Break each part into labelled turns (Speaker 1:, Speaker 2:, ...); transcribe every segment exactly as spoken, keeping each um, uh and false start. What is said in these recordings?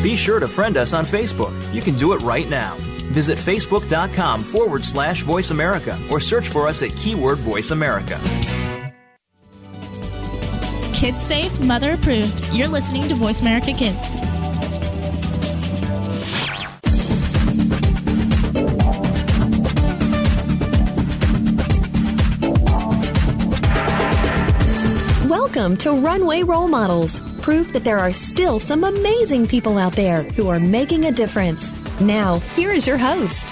Speaker 1: Be sure to friend us on Facebook. You can do it right now. Visit facebook.com forward slash Voice America or search for us at keyword Voice America.
Speaker 2: Kids safe, mother approved. You're listening to Voice America Kids.
Speaker 3: Welcome to Runway Role Models, proof that there are still some amazing people out there who are making a difference. Now, here is your host.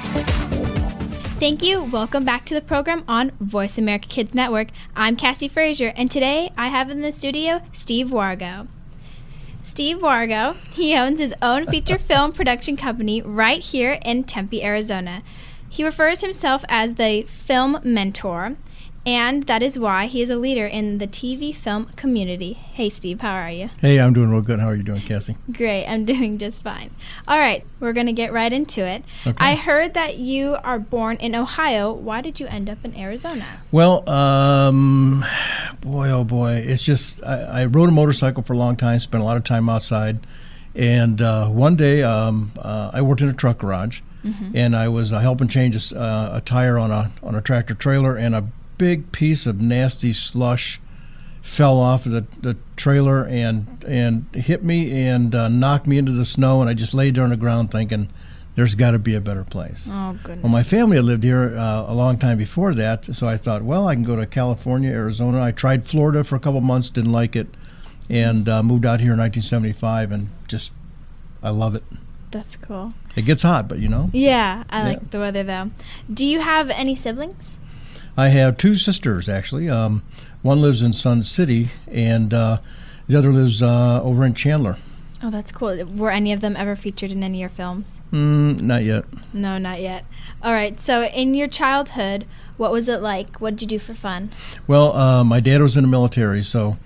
Speaker 4: Thank you. Welcome back to the program on Voice America Kids Network. I'm Cassie Frazier, and today I have in the studio Steve Wargo. Steve Wargo, he owns his own feature film production company right here in Tempe, Arizona. He refers himself as the film mentor, and that is why he is a leader in the T V film community. Hey, Steve, how are you?
Speaker 5: Hey, I'm doing real good. How are you doing, Cassie?
Speaker 4: Great. I'm doing just fine. All right. We're going to get right into it.
Speaker 5: Okay.
Speaker 4: I heard that you are born in Ohio. Why did you end up in Arizona?
Speaker 5: Well, um, boy, oh boy. It's just, I, I rode a motorcycle for a long time, spent a lot of time outside. And uh, one day um, uh, I worked in a truck garage, mm-hmm. and I was uh, helping change a, uh, a tire on a on a tractor trailer, and a big piece of nasty slush fell off of the, the trailer and and hit me and uh, knocked me into the snow, and I just laid there on the ground thinking, there's got to be a better place.
Speaker 4: Oh, goodness. Well,
Speaker 5: my family had lived here uh, a long time before that, so I thought, well, I can go to California, Arizona. I tried Florida for a couple months, didn't like it, and uh, moved out here in nineteen seventy-five, and just, I love it.
Speaker 4: That's cool.
Speaker 5: It gets hot, but you know.
Speaker 4: Yeah, I
Speaker 5: yeah.
Speaker 4: like the weather, though. Do you have any siblings?
Speaker 5: I have two sisters, actually. Um, one lives in Sun City, and uh, the other lives uh, over in Chandler.
Speaker 4: Oh, that's cool. Were any of them ever featured in any of your films?
Speaker 5: Mm, not yet.
Speaker 4: No, not yet. All right. So in your childhood, what was it like? What did you do for fun?
Speaker 5: Well, uh, my dad was in the military, so,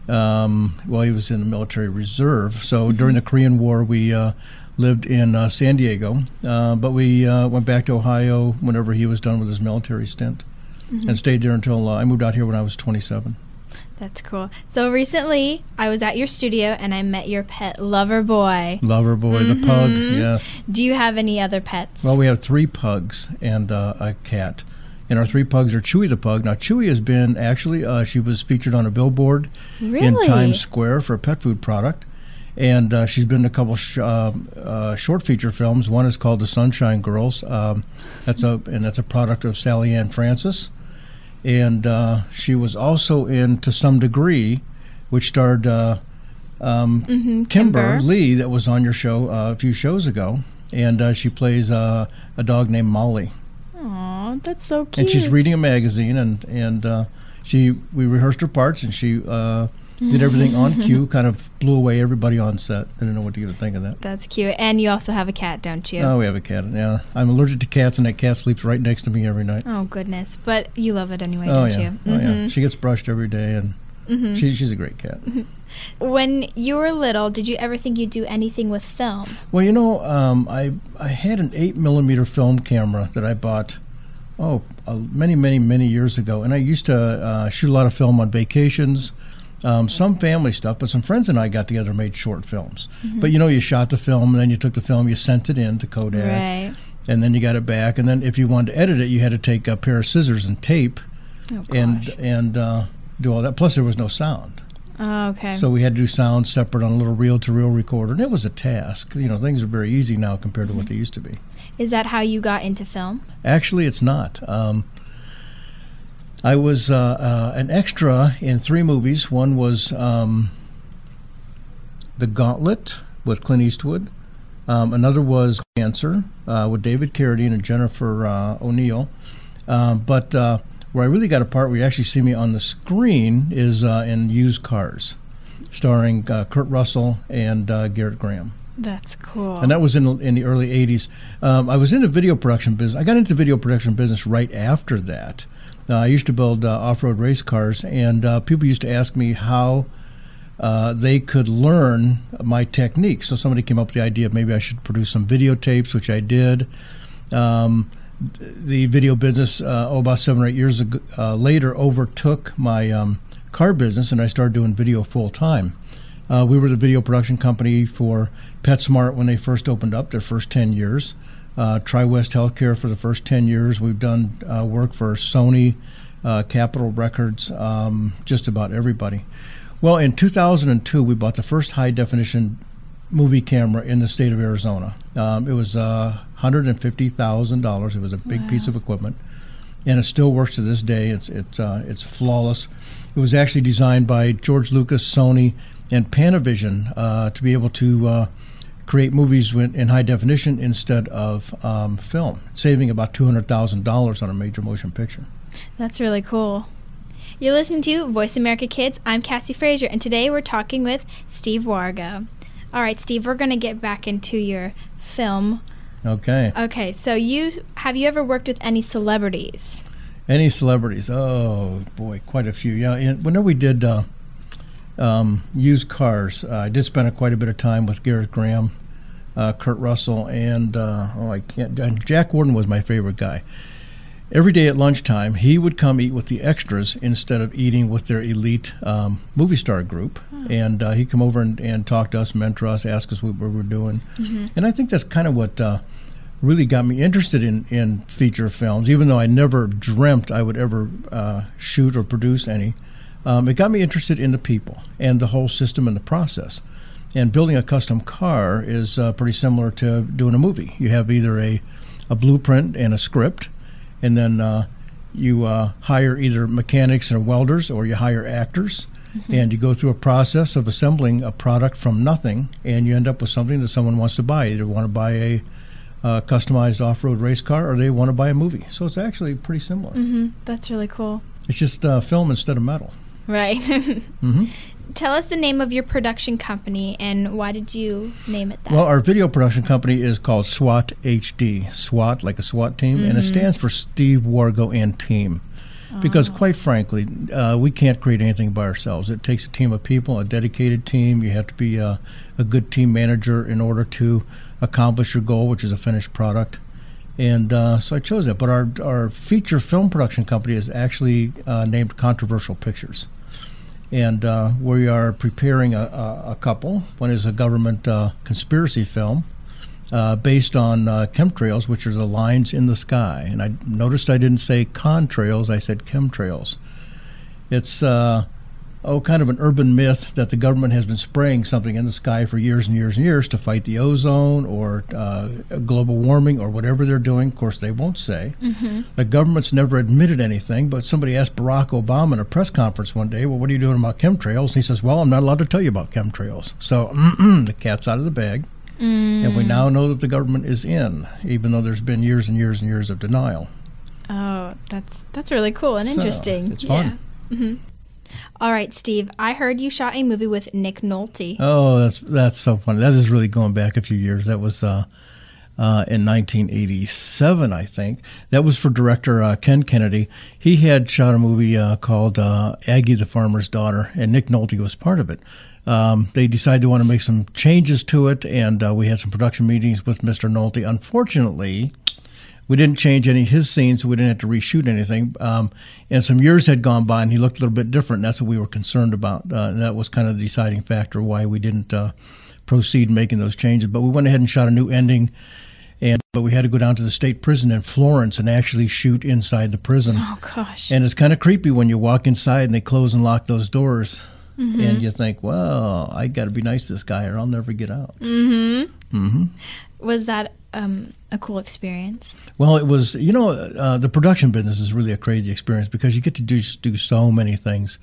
Speaker 5: um, well, he was in the military reserve. So mm-hmm. during the Korean War, we uh, lived in uh, San Diego, uh, but we uh, went back to Ohio whenever he was done with his military stint. Mm-hmm. And stayed there until uh, I moved out here when I was twenty-seven.
Speaker 4: That's cool. So recently, I was at your studio and I met your pet, Lover Boy.
Speaker 5: Lover Boy, mm-hmm. the pug, yes.
Speaker 4: Do you have any other pets?
Speaker 5: Well, we have three pugs and uh, a cat. And our three pugs are Chewy the pug. Now, Chewy has been, actually, uh, she was featured on a billboard
Speaker 4: really?
Speaker 5: in Times Square for a pet food product. And uh, she's been in a couple sh- uh, uh, short feature films. One is called The Sunshine Girls. Um, that's a and that's a product of Sally Ann Francis. And uh, she was also in To Some Degree, which starred uh, um,
Speaker 4: mm-hmm,
Speaker 5: Kimber,
Speaker 4: Kimber
Speaker 5: Lee, that was on your show uh, a few shows ago. And uh, she plays uh, a dog named Molly.
Speaker 4: Aw, that's so cute.
Speaker 5: And she's reading a magazine, and and uh, she we rehearsed her parts, and she uh, did everything on cue, kind of blew away everybody on set. I didn't know what to even think of that.
Speaker 4: That's cute. And you also have a cat, don't you?
Speaker 5: Oh, we have a cat, yeah. I'm allergic to cats, and that cat sleeps right next to me every night.
Speaker 4: Oh, goodness. But you love it anyway,
Speaker 5: oh,
Speaker 4: don't
Speaker 5: yeah.
Speaker 4: you?
Speaker 5: Oh,
Speaker 4: mm-hmm.
Speaker 5: yeah. She gets brushed every day, and mm-hmm. she, she's a great cat.
Speaker 4: When you were little, did you ever think you'd do anything with film?
Speaker 5: Well, you know, um, I, I had an eight millimeter film camera that I bought, oh, uh, many, many, many years ago, and I used to uh, shoot a lot of film on vacations. Um, some family stuff, but some friends and I got together and made short films. Mm-hmm. But, you know, you shot the film, and then you took the film, you sent it in to Kodak,
Speaker 4: right.
Speaker 5: and then you got it back. And then if you wanted to edit it, you had to take a pair of scissors and tape
Speaker 4: oh,
Speaker 5: and and uh, do all that. Plus, there was no sound.
Speaker 4: Oh, okay.
Speaker 5: So we had to do sound separate on a little reel-to-reel recorder, and it was a task. You know, things are very easy now compared to mm-hmm. what they used to be.
Speaker 4: Is that how you got into film?
Speaker 5: Actually, it's not. Um, I was uh, uh, an extra in three movies. One was um, The Gauntlet with Clint Eastwood. Um, another was Cancer uh, with David Carradine and Jennifer uh, O'Neill. Uh, but uh, where I really got a part where you actually see me on the screen is uh, in Used Cars, starring uh, Kurt Russell and uh, Garrett Graham.
Speaker 4: That's cool.
Speaker 5: And that was in in the early eighties. Um, I was in the video production business. I got into video production business right after that. Uh, I used to build uh, off-road race cars, and uh, people used to ask me how uh, they could learn my techniques. So somebody came up with the idea of maybe I should produce some videotapes, which I did. Um, the video business, uh, oh, about seven or eight years ago, uh, later overtook my um, car business, and I started doing video full-time. Uh, we were the video production company for PetSmart when they first opened up, their first ten years. Uh, TriWest Healthcare for the first ten years. We've done uh, work for Sony, uh, Capitol Records, um, just about everybody. Well, in two thousand two, we bought the first high-definition movie camera in the state of Arizona. Um, it was uh, one hundred fifty thousand dollars. It was a big wow. piece of equipment, and it still works to this day. It's it's uh, it's flawless. It was actually designed by George Lucas, Sony, and Panavision uh, to be able to uh, create movies in high definition instead of um, film, saving about two hundred thousand dollars on a major motion picture.
Speaker 4: That's really cool. You're listening to Voice America Kids. I'm Cassie Frazier, and today we're talking with Steve Wargo. All right, Steve, we're going to get back into your film.
Speaker 5: Okay.
Speaker 4: Okay, so you have you ever worked with any celebrities?
Speaker 5: Any celebrities? Oh, boy, quite a few. Yeah, and whenever we did uh, um, used cars, uh, I did spend a, quite a bit of time with Garrett Graham, uh, Kurt Russell, and uh, oh, I can't. And Jack Warden was my favorite guy. Every day at lunchtime, he would come eat with the extras instead of eating with their elite um, movie star group. Oh. And uh, he'd come over and, and talk to us, mentor us, ask us what we were doing. Mm-hmm. And I think that's kind of what uh, really got me interested in, in feature films, even though I never dreamt I would ever uh, shoot or produce any. Um, it got me interested in the people and the whole system and the process. And building a custom car is uh, pretty similar to doing a movie. You have either a, a blueprint and a script, and then uh, you uh, hire either mechanics or welders, or you hire actors, mm-hmm. and you go through a process of assembling a product from nothing, and you end up with something that someone wants to buy. Either want to buy a uh, customized off-road race car, or they want to buy a movie. So it's actually pretty similar.
Speaker 4: Mm-hmm. That's really cool.
Speaker 5: It's just uh, film instead of metal.
Speaker 4: Right.
Speaker 5: mm-hmm.
Speaker 4: Tell us the name of your production company, and why did you name it that?
Speaker 5: Well, our video production company is called SWAT H D. SWAT, like a SWAT team, mm-hmm. and it stands for Steve Wargo and Team. Oh. Because quite frankly, uh, we can't create anything by ourselves. It takes a team of people, a dedicated team. You have to be a, a good team manager in order to accomplish your goal, which is a finished product. And uh, so I chose that. But our, our feature film production company is actually uh, named Controversial Pictures. And uh, we are preparing a, a, a couple. One is a government uh, conspiracy film uh, based on uh, chemtrails, which are the lines in the sky. And I noticed I didn't say contrails, I said chemtrails. It's uh, oh, kind of an urban myth that the government has been spraying something in the sky for years and years and years to fight the ozone or uh, global warming or whatever they're doing. Of course, they won't say. Mm-hmm. The government's never admitted anything, but somebody asked Barack Obama in a press conference one day, well, what are you doing about chemtrails? And he says, well, I'm not allowed to tell you about chemtrails. So the cat's out of the bag, mm. and we now know that the government is in, even though there's been years and years and years of denial.
Speaker 4: Oh, that's that's really cool and
Speaker 5: so,
Speaker 4: interesting.
Speaker 5: It's fun.
Speaker 4: Yeah. Mm-hmm. All right, Steve, I heard you shot a movie with Nick Nolte.
Speaker 5: Oh, that's that's so funny. That is really going back a few years. That was uh, uh, in nineteen eighty-seven, I think. That was for director uh, Ken Kennedy. He had shot a movie uh, called uh, Aggie the Farmer's Daughter, and Nick Nolte was part of it. Um, they decided to want to make some changes to it, and uh, we had some production meetings with Mister Nolte. Unfortunately, we didn't change any of his scenes, so we didn't have to reshoot anything. Um, and some years had gone by, and he looked a little bit different, and that's what we were concerned about. Uh, and that was kind of the deciding factor why we didn't uh, proceed making those changes. But we went ahead and shot a new ending, and but we had to go down to the state prison in Florence and actually shoot inside the prison.
Speaker 4: Oh, gosh.
Speaker 5: And it's kind of creepy when you walk inside and they close and lock those doors. Mm-hmm. And you think, well, I got to be nice to this guy or I'll never get out.
Speaker 4: Mm-hmm.
Speaker 5: Mm-hmm.
Speaker 4: Was that um, a cool experience?
Speaker 5: Well, it was, you know, uh, the production business is really a crazy experience because you get to do, do so many things.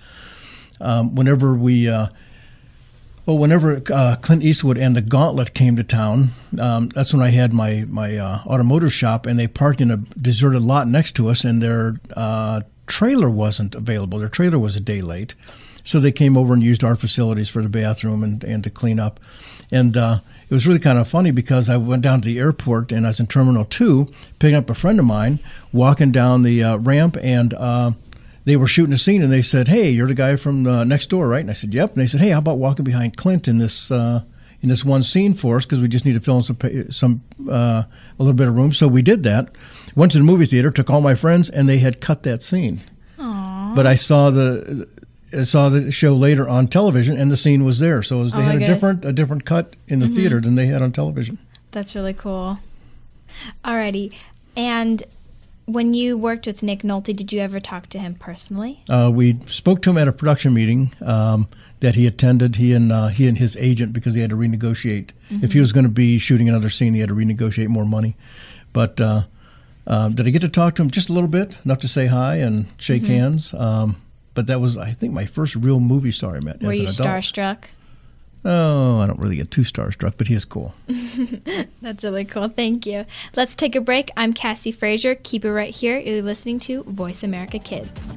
Speaker 5: Um, whenever we, uh, well, whenever uh, Clint Eastwood and The Gauntlet came to town, um, that's when I had my, my uh, automotive shop, and they parked in a deserted lot next to us, and their uh, trailer wasn't available. Their trailer was a day late. So they came over and used our facilities for the bathroom and, and to clean up. And uh, it was really kind of funny because I went down to the airport and I was in Terminal two picking up a friend of mine, walking down the uh, ramp, and uh, they were shooting a scene, and they said, hey, you're the guy from uh, next door, right? And I said, yep. And they said, hey, how about walking behind Clint in this uh, in this one scene for us because we just need to fill in some, some uh, a little bit of room. So we did that. Went to the movie theater, took all my friends, and they had cut that scene.
Speaker 4: Aww.
Speaker 5: But I saw the... saw the show later on television, and the scene was there. So it was, they
Speaker 4: Oh my
Speaker 5: had a
Speaker 4: goodness.
Speaker 5: different a different cut in the theater than they had on television.
Speaker 4: That's really cool. Alrighty. And when you worked with Nick Nolte, did you ever talk to him personally?
Speaker 5: Uh, we spoke to him at a production meeting um, that he attended. He and uh, he and his agent, because he had to renegotiate. If he was going to be shooting another scene, he had to renegotiate more money. But uh, uh, did I get to talk to him just a little bit, enough to say hi and shake hands? Um, but that was, I think, my first real movie star I met
Speaker 4: Were
Speaker 5: as
Speaker 4: you
Speaker 5: an adult.
Speaker 4: starstruck?
Speaker 5: Oh, I don't really get too starstruck, but he is cool.
Speaker 4: That's really cool. Thank you. Let's take a break. I'm Cassie Frazier. Keep it right here. You're listening to Voice America Kids.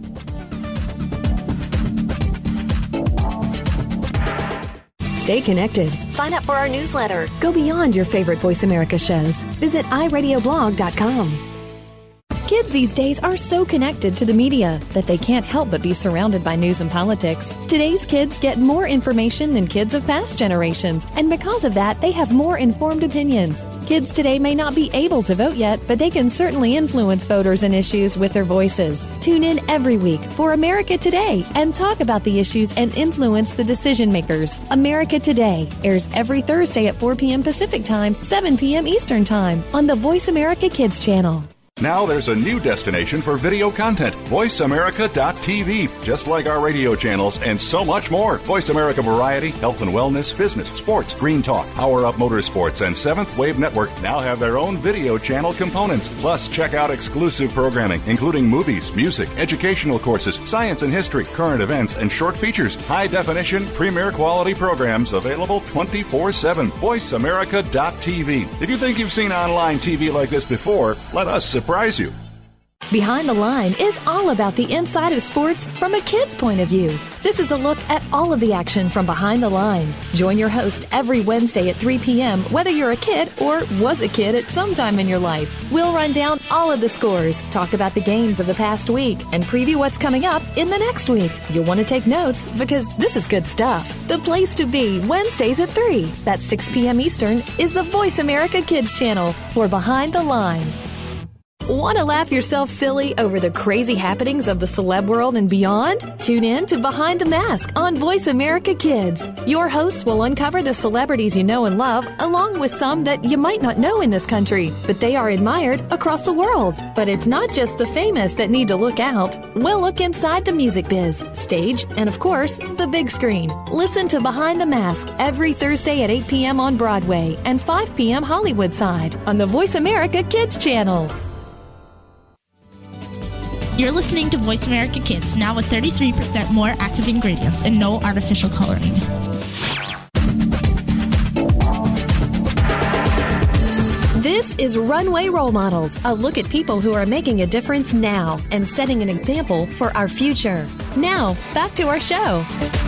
Speaker 3: Stay connected. Sign up for our newsletter. Go beyond your favorite Voice America shows. Visit i radio blog dot com. Kids these days are so connected to the media that they can't help but be surrounded by news and politics. Today's kids get more information than kids of past generations, and because of that, they have more informed opinions. Kids today may not be able to vote yet, but they can certainly influence voters and issues with their voices. Tune in every week for America Today and talk about the issues and influence the decision makers. America Today airs every Thursday at four p.m. Pacific Time, seven p.m. Eastern Time on the Voice America Kids channel.
Speaker 6: Now there's a new destination for video content, voice america dot t v. Just like our radio channels and so much more. Voice America Variety, Health and Wellness, Business, Sports, Green Talk, Power Up Motorsports, and Seventh Wave Network now have their own video channel components. Plus, check out exclusive programming, including movies, music, educational courses, science and history, current events, and short features. High-definition, premier quality programs available twenty-four seven. voice america dot t v. If you think you've seen online T V like this before, let us surprise you.
Speaker 3: Behind the Line is all about the inside of sports from a kid's point of view. This is a look at all of the action from behind the line. Join your host every Wednesday at three p.m., whether you're a kid or was a kid at some time in your life. We'll run down all of the scores, talk about the games of the past week, and preview what's coming up in the next week. You'll want to take notes because this is good stuff. The place to be Wednesdays at three. That's six p.m. Eastern is the Voice America Kids channel for Behind the Line. Want to laugh yourself silly over the crazy happenings of the celeb world and beyond? Tune in to Behind the Mask on Voice America Kids. Your hosts will uncover the celebrities you know and love, along with some that you might not know in this country, but they are admired across the world. But it's not just the famous that need to look out. We'll look inside the music biz, stage, and of course, the big screen. Listen to Behind the Mask every Thursday at eight p.m. on Broadway and five p.m. Hollywood side on the Voice America Kids channel.
Speaker 2: You're listening to Voice America Kids, now with thirty-three percent more active ingredients and no artificial coloring.
Speaker 3: This is Runway Role Models, a look at people who are making a difference now and setting an example for our future. Now, back to our show.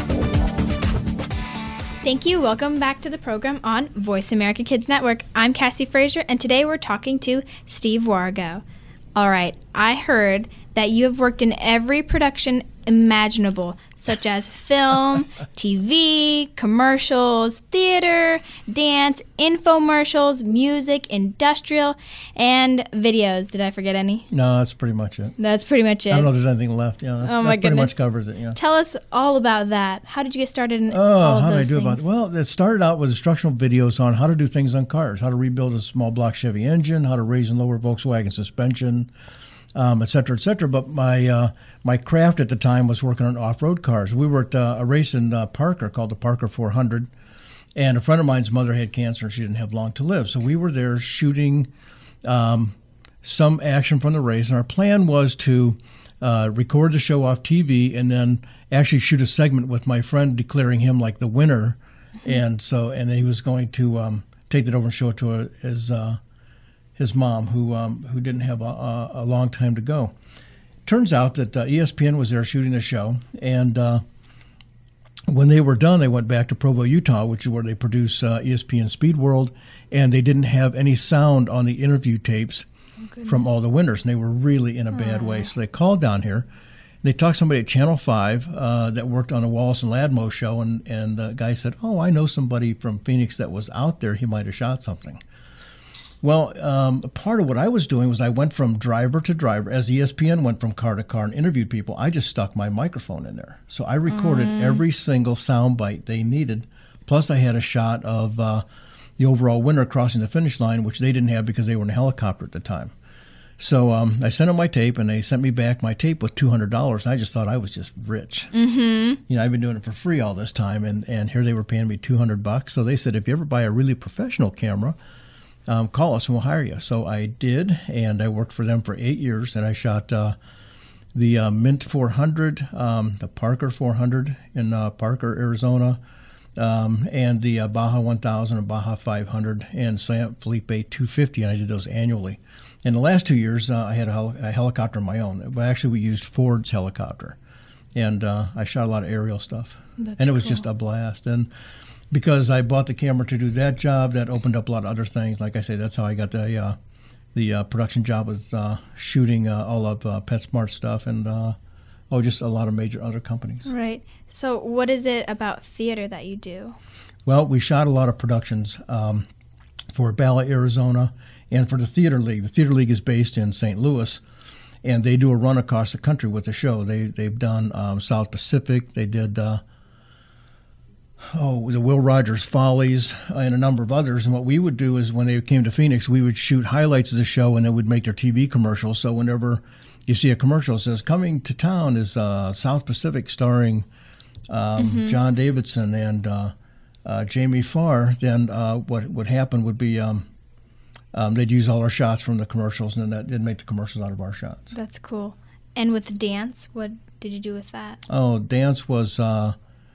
Speaker 4: Thank you. Welcome back to the program on Voice America Kids Network. I'm Cassie Frazier, and today we're talking to Steve Wargo. All right, I heard that you have worked in every production imaginable, such as film, T V, commercials, theater, dance, infomercials, music, industrial, and videos. Did I forget any?
Speaker 5: No, that's pretty much it.
Speaker 4: That's pretty much it.
Speaker 5: I don't know if there's anything left. Yeah, that's,
Speaker 4: Oh,
Speaker 5: that
Speaker 4: my
Speaker 5: pretty
Speaker 4: goodness.
Speaker 5: much covers it. Yeah.
Speaker 4: Tell us all about that. How did you get started in
Speaker 5: Oh,
Speaker 4: all of
Speaker 5: how did I
Speaker 4: those
Speaker 5: do
Speaker 4: things?
Speaker 5: about it? Well, it started out with instructional videos on how to do things on cars, how to rebuild a small block Chevy engine, how to raise and lower Volkswagen suspension, um, et cetera, et cetera. But my uh, my craft at the time was working on off-road cars. We were at uh, a race in uh, Parker called the Parker four hundred, and a friend of mine's mother had cancer and she didn't have long to live. So we were there shooting um, some action from the race, and our plan was to uh, record the show off T V and then actually shoot a segment with my friend declaring him like the winner. Mm-hmm. And so, and he was going to um, take that over and show it to a, his uh, his mom, who um, who didn't have a, a long time to go. Turns out that uh, E S P N was there shooting the show, and uh, when they were done, they went back to Provo, Utah, which is where they produce uh, E S P N Speed World, and they didn't have any sound on the interview tapes oh, from all the winners, and they were really in a bad way. So they called down here. They talked to somebody at Channel five uh, that worked on a Wallace and Ladmo show, and, and the guy said, oh, I know somebody from Phoenix that was out there. He might have shot something. Well, um, part of what I was doing was I went from driver to driver. As E S P N went from car to car and interviewed people, I just stuck my microphone in there. So I recorded mm. every single sound bite they needed. Plus, I had a shot of uh, the overall winner crossing the finish line, which they didn't have because they were in a helicopter at the time. So um, I sent them my tape, and they sent me back my tape with two hundred dollars. And I just thought I was just rich.
Speaker 4: Mm-hmm.
Speaker 5: You know, I've been doing it for free all this time, and, and here they were paying me two hundred bucks. So they said, if you ever buy a really professional camera, Um, call us and we'll hire you. So I did, and I worked for them for eight years, and I shot uh, the uh, Mint four hundred, um, the Parker four hundred in uh, Parker, Arizona, um, and the uh, Baja one thousand and Baja five hundred and San Felipe two fifty, and I did those annually. In the last two years, uh, I had a, hel- a helicopter of my own. But actually, we used Ford's helicopter, and uh, I shot a lot of aerial stuff.
Speaker 4: That's
Speaker 5: and it was
Speaker 4: cool.
Speaker 5: just a blast. And because I bought the camera to do that job, that opened up a lot of other things. Like I say, that's how I got the uh, the uh, production job, was uh, shooting uh, all of uh, PetSmart stuff and uh, oh, just a lot of major other companies.
Speaker 4: Right. So what is it about theater that you do?
Speaker 5: Well, we shot a lot of productions um, for Ballet Arizona and for the Theater League. The Theater League is based in Saint Louis, and they do a run across the country with the show. They, they've done um, South Pacific. They did... Uh, Oh, the Will Rogers Follies and a number of others. And what we would do is when they came to Phoenix, we would shoot highlights of the show and then we'd make their T V commercials. So whenever you see a commercial that says, coming to town is uh, South Pacific starring um, mm-hmm. John Davidson and uh, uh, Jamie Farr, then uh, what would happen would be um, um, they'd use all our shots from the commercials, and then that did make the commercials out of our shots.
Speaker 4: That's cool. And with dance, what did you do with that?
Speaker 5: Oh, dance was... Uh,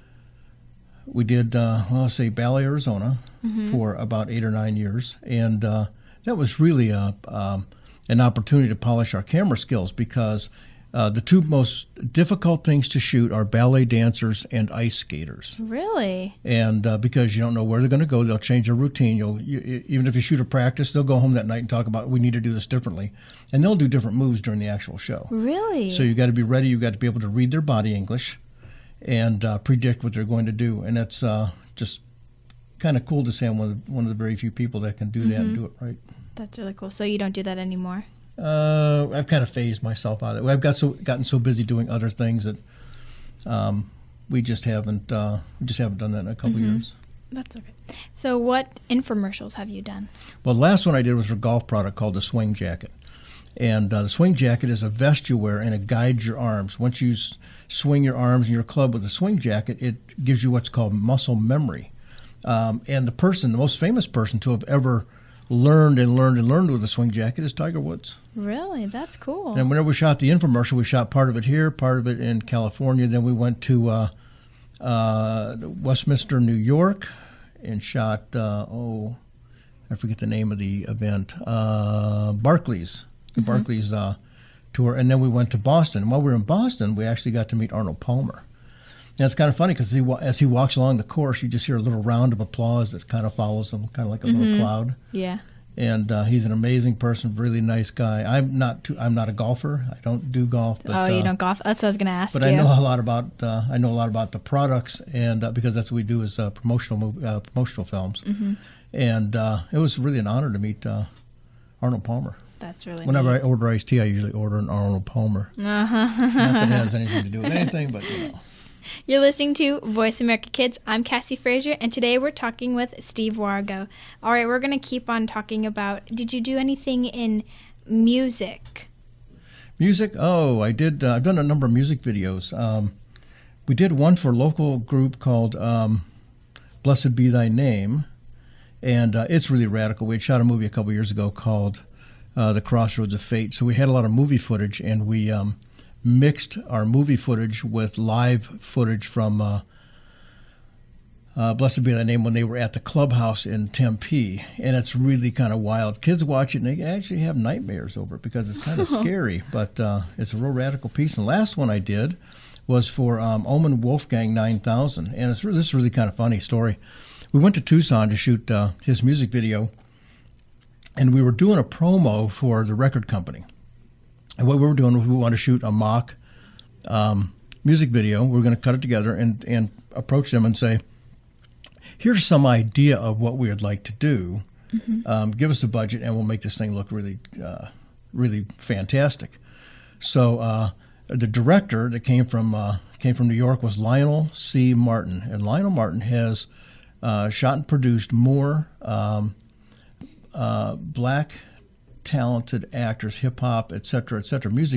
Speaker 5: We did, uh, well, let's say, Ballet Arizona mm-hmm. for about eight or nine years. And uh, that was really a, um, an opportunity to polish our camera skills because uh, the two most difficult things to shoot are ballet dancers and ice skaters.
Speaker 4: Really?
Speaker 5: And uh, because you don't know where they're going to go, they'll change their routine. You'll you, Even if you shoot a practice, they'll go home that night and talk about, we need to do this differently. And they'll do different moves during the actual show.
Speaker 4: Really?
Speaker 5: So you got to be ready. You got to be able to read their body English and uh, predict what they're going to do. And it's uh, just kind of cool to say I'm one of, the, one of the very few people that can do that mm-hmm. and do it right.
Speaker 4: That's really cool. So you don't do that anymore?
Speaker 5: Uh, I've kind of phased myself out of it. I've got so gotten so busy doing other things that um, we just haven't uh, we just haven't done that in a couple
Speaker 4: mm-hmm.
Speaker 5: years.
Speaker 4: That's okay. So what infomercials have you done?
Speaker 5: Well, the last one I did was for a golf product called the Swing Jacket. And uh, the Swing Jacket is a vest you wear, and it guides your arms. Once you s- swing your arms in your club with a Swing Jacket, it gives you what's called muscle memory. Um, and the person, the most famous person to have ever learned and learned and learned with a Swing Jacket is Tiger Woods.
Speaker 4: Really? That's cool.
Speaker 5: And whenever we shot the infomercial, we shot part of it here, part of it in California. Then we went to uh, uh, Westminster, New York, and shot, uh, oh, I forget the name of the event, uh, Barclays. The mm-hmm. Barclays uh, tour, and then we went to Boston. And while we were in Boston, we actually got to meet Arnold Palmer. And it's kind of funny because he, as he walks along the course, you just hear a little round of applause that kind of follows him, kind of like a mm-hmm. little cloud.
Speaker 4: Yeah.
Speaker 5: And uh, he's an amazing person, really nice guy. I'm not too, I'm not a golfer. I don't do golf. But,
Speaker 4: oh, you
Speaker 5: uh,
Speaker 4: don't golf? That's what I was going to ask
Speaker 5: but
Speaker 4: you.
Speaker 5: But I know a lot about uh, I know a lot about the products, and uh, because that's what we do is uh, promotional movie, uh, promotional films. Mm-hmm. And uh, it was really an honor to meet uh, Arnold Palmer.
Speaker 4: That's really
Speaker 5: Whenever
Speaker 4: neat.
Speaker 5: I order iced tea, I usually order an Arnold Palmer.
Speaker 4: Uh-huh.
Speaker 5: Not that it has anything to do with anything, but you know.
Speaker 4: You're listening to Voice America Kids. I'm Cassie Frazier, and today we're talking with Steve Wargo. All right, we're going to keep on talking about, did you do anything in music?
Speaker 5: Music? Oh, I did. Uh, I've done a number of music videos. Um, we did one for a local group called um, Blessed Be Thy Name, and uh, it's really radical. We had shot a movie a couple years ago called Uh, the Crossroads of Fate. So we had a lot of movie footage, and we um, mixed our movie footage with live footage from uh, uh, Blessed Be Thy Name when they were at the clubhouse in Tempe. And it's really kind of wild. Kids watch it, and they actually have nightmares over it because it's kind of scary, but uh, it's a real radical piece. And the last one I did was for um, Omen Wolfgang nine thousand, and it's, this is a really kind of funny story. We went to Tucson to shoot uh, his music video, and we were doing a promo for the record company. And what we were doing was we wanted to shoot a mock um, music video. We were going to cut it together and, and approach them and say, here's some idea of what we would like to do. mm-hmm. um, give us a budget, and we'll make this thing look really, uh, really fantastic. So uh, the director that came from uh, came from New York was Lionel C. Martin, and Lionel Martin has uh, shot and produced more um, uh, black talented actors, hip hop, et cetera, et cetera, music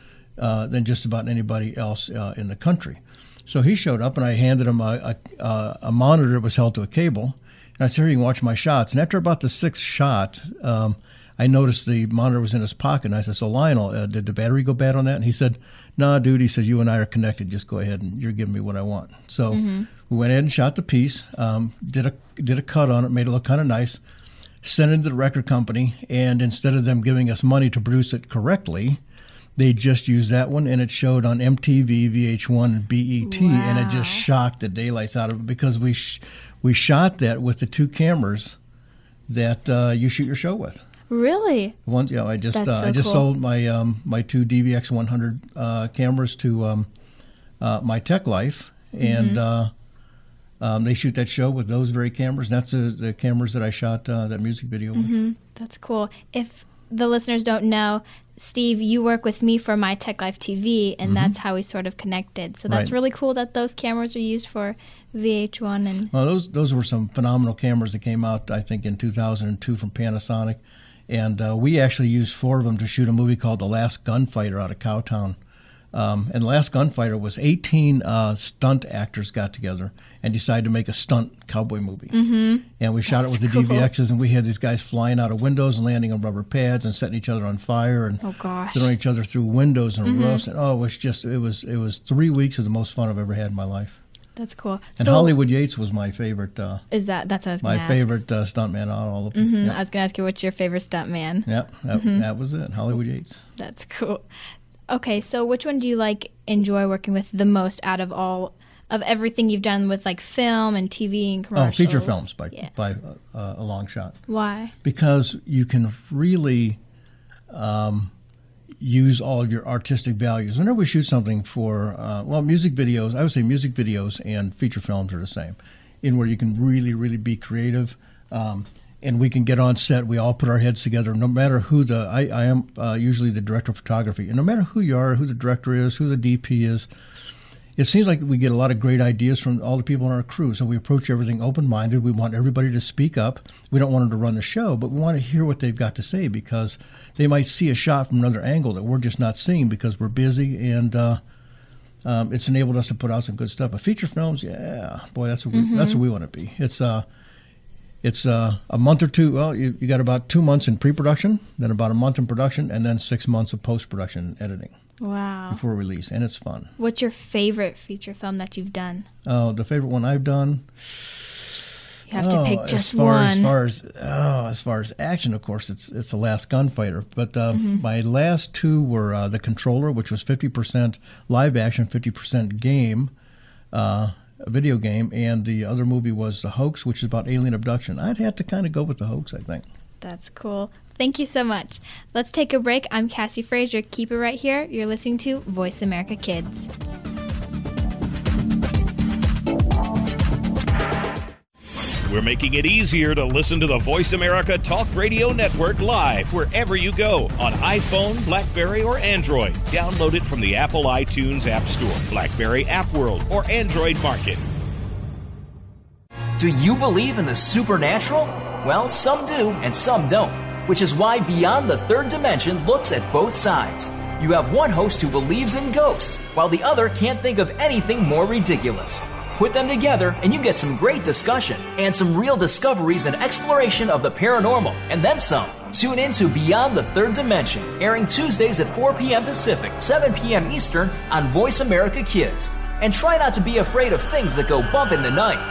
Speaker 5: uh, than just about anybody else uh, in the country. So he showed up, and I handed him a, a, a monitor that was held to a cable, and I said, "Here, you can watch my shots." And after about the sixth shot, um, I noticed the monitor was in his pocket, and I said, "So Lionel, uh, did the battery go bad on that?" And he said, "Nah, dude," he said, "you and I are connected. Just go ahead, and you're giving me what I want." So mm-hmm. we went ahead and shot the piece, um, did a did a cut on it, made it look kind of nice, sent it to the record company, and instead of them giving us money to produce it correctly, they just used that one, and it showed on M T V, V H one, and B E T, wow. and it just shocked the daylights out of it because we sh- we shot that with the two cameras that uh, you shoot your show with.
Speaker 4: Really?
Speaker 5: One, yeah. I just uh,
Speaker 4: so
Speaker 5: I just
Speaker 4: cool.
Speaker 5: sold my um, my two D V X one hundred uh, cameras to um, uh, My Tech Life, and mm-hmm. uh, um, they shoot that show with those very cameras. And that's the, the cameras that I shot uh, that music video
Speaker 4: mm-hmm.
Speaker 5: with.
Speaker 4: That's cool. If the listeners don't know, Steve, you work with me for My Tech Life T V, and mm-hmm. that's how we sort of connected. So that's
Speaker 5: right.
Speaker 4: really cool that those cameras are used for V H one. And
Speaker 5: well, those those were some phenomenal cameras that came out, I think, in two thousand two from Panasonic. And uh, we actually used four of them to shoot a movie called The Last Gunfighter out of Cowtown. Um, and The Last Gunfighter was eighteen uh, stunt actors got together and decided to make a stunt cowboy movie.
Speaker 4: Mm-hmm.
Speaker 5: And we shot
Speaker 4: That's
Speaker 5: it with
Speaker 4: cool.
Speaker 5: the D V Xs, and we had these guys flying out of windows and landing on rubber pads and setting each other on fire and
Speaker 4: oh, gosh.
Speaker 5: throwing each other through windows and
Speaker 4: mm-hmm.
Speaker 5: roofs. And oh, it was just it was it was three weeks of the most fun I've ever had in my life.
Speaker 4: That's cool.
Speaker 5: And
Speaker 4: so,
Speaker 5: Hollywood Yates was my favorite. Uh,
Speaker 4: is that that's what I was
Speaker 5: my
Speaker 4: gonna
Speaker 5: favorite uh, stuntman out of all of them.
Speaker 4: Mm-hmm.
Speaker 5: Yep.
Speaker 4: I was going to ask you, what's your favorite stuntman?
Speaker 5: Yep, that,
Speaker 4: mm-hmm.
Speaker 5: that was it. Hollywood Yates.
Speaker 4: That's cool. Okay, so which one do you like enjoy working with the most out of all of everything you've done with like film and T V and commercials?
Speaker 5: Oh, feature films by
Speaker 4: yeah.
Speaker 5: by uh, a long shot.
Speaker 4: Why?
Speaker 5: Because you can really um, use all of your artistic values. Whenever we shoot something for, uh, well, music videos, I would say music videos and feature films are the same, in where you can really, really be creative. Um, and we can get on set. We all put our heads together, no matter who the, I, I am uh, usually the director of photography, and no matter who you are, who the director is, who the D P is, it seems like we get a lot of great ideas from all the people on our crew. So we approach everything open-minded. We want everybody to speak up. We don't want them to run the show, but we want to hear what they've got to say, because they might see a shot from another angle that we're just not seeing because we're busy, and uh, um, it's enabled us to put out some good stuff. But feature films, yeah, boy, that's what we, mm-hmm. that's what we want to be. It's uh, it's uh, a month or two. Well, you, you got about two months in pre-production, then about a month in production, and then six months of post-production and editing.
Speaker 4: Wow.
Speaker 5: Before release, and it's fun.
Speaker 4: What's your favorite feature film that you've done?
Speaker 5: Oh, the favorite one I've done.
Speaker 4: You have
Speaker 5: oh,
Speaker 4: to pick just
Speaker 5: as far,
Speaker 4: one.
Speaker 5: As far as oh, as far as action, of course, it's it's The Last Gunfighter. But uh, mm-hmm. my last two were uh, The Controller, which was fifty percent live action, fifty percent game, uh, a video game, and the other movie was The Hoax, which is about alien abduction. I'd have to kind of go with The Hoax, I think.
Speaker 4: That's cool. Thank you so much. Let's take a break. I'm Cassie Frazier. Keep it right here. You're listening to Voice America Kids.
Speaker 7: We're making it easier to listen to the Voice America Talk Radio Network live wherever you go on iPhone, BlackBerry, or Android. Download it from the Apple iTunes App Store, BlackBerry App World, or Android Market.
Speaker 1: Do you believe in the supernatural? Well, some do and some don't, which is why Beyond the Third Dimension looks at both sides. You have one host who believes in ghosts, while the other can't think of anything more ridiculous. Put them together and you get some great discussion and some real discoveries and exploration of the paranormal, and then some. Tune in to Beyond the Third Dimension, airing Tuesdays at four p.m. Pacific, seven p.m. Eastern on Voice America Kids. And try not to be afraid of things that go bump in the night.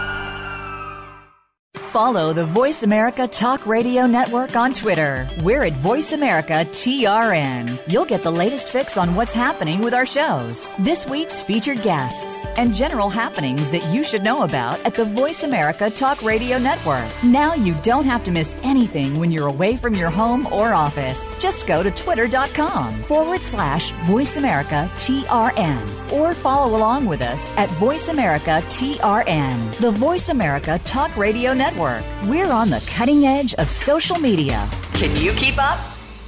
Speaker 8: Follow the Voice America Talk Radio Network on Twitter. We're at Voice America T R N. You'll get the latest fix on what's happening with our shows, this week's featured guests, and general happenings that you should know about at the Voice America Talk Radio Network. Now you don't have to miss anything when you're away from your home or office. Just go to twitter.com forward slash Voice America T R N or follow along with us at Voice America T R N. The Voice America Talk Radio Network. Network. We're on the cutting edge of social media. Can you keep up?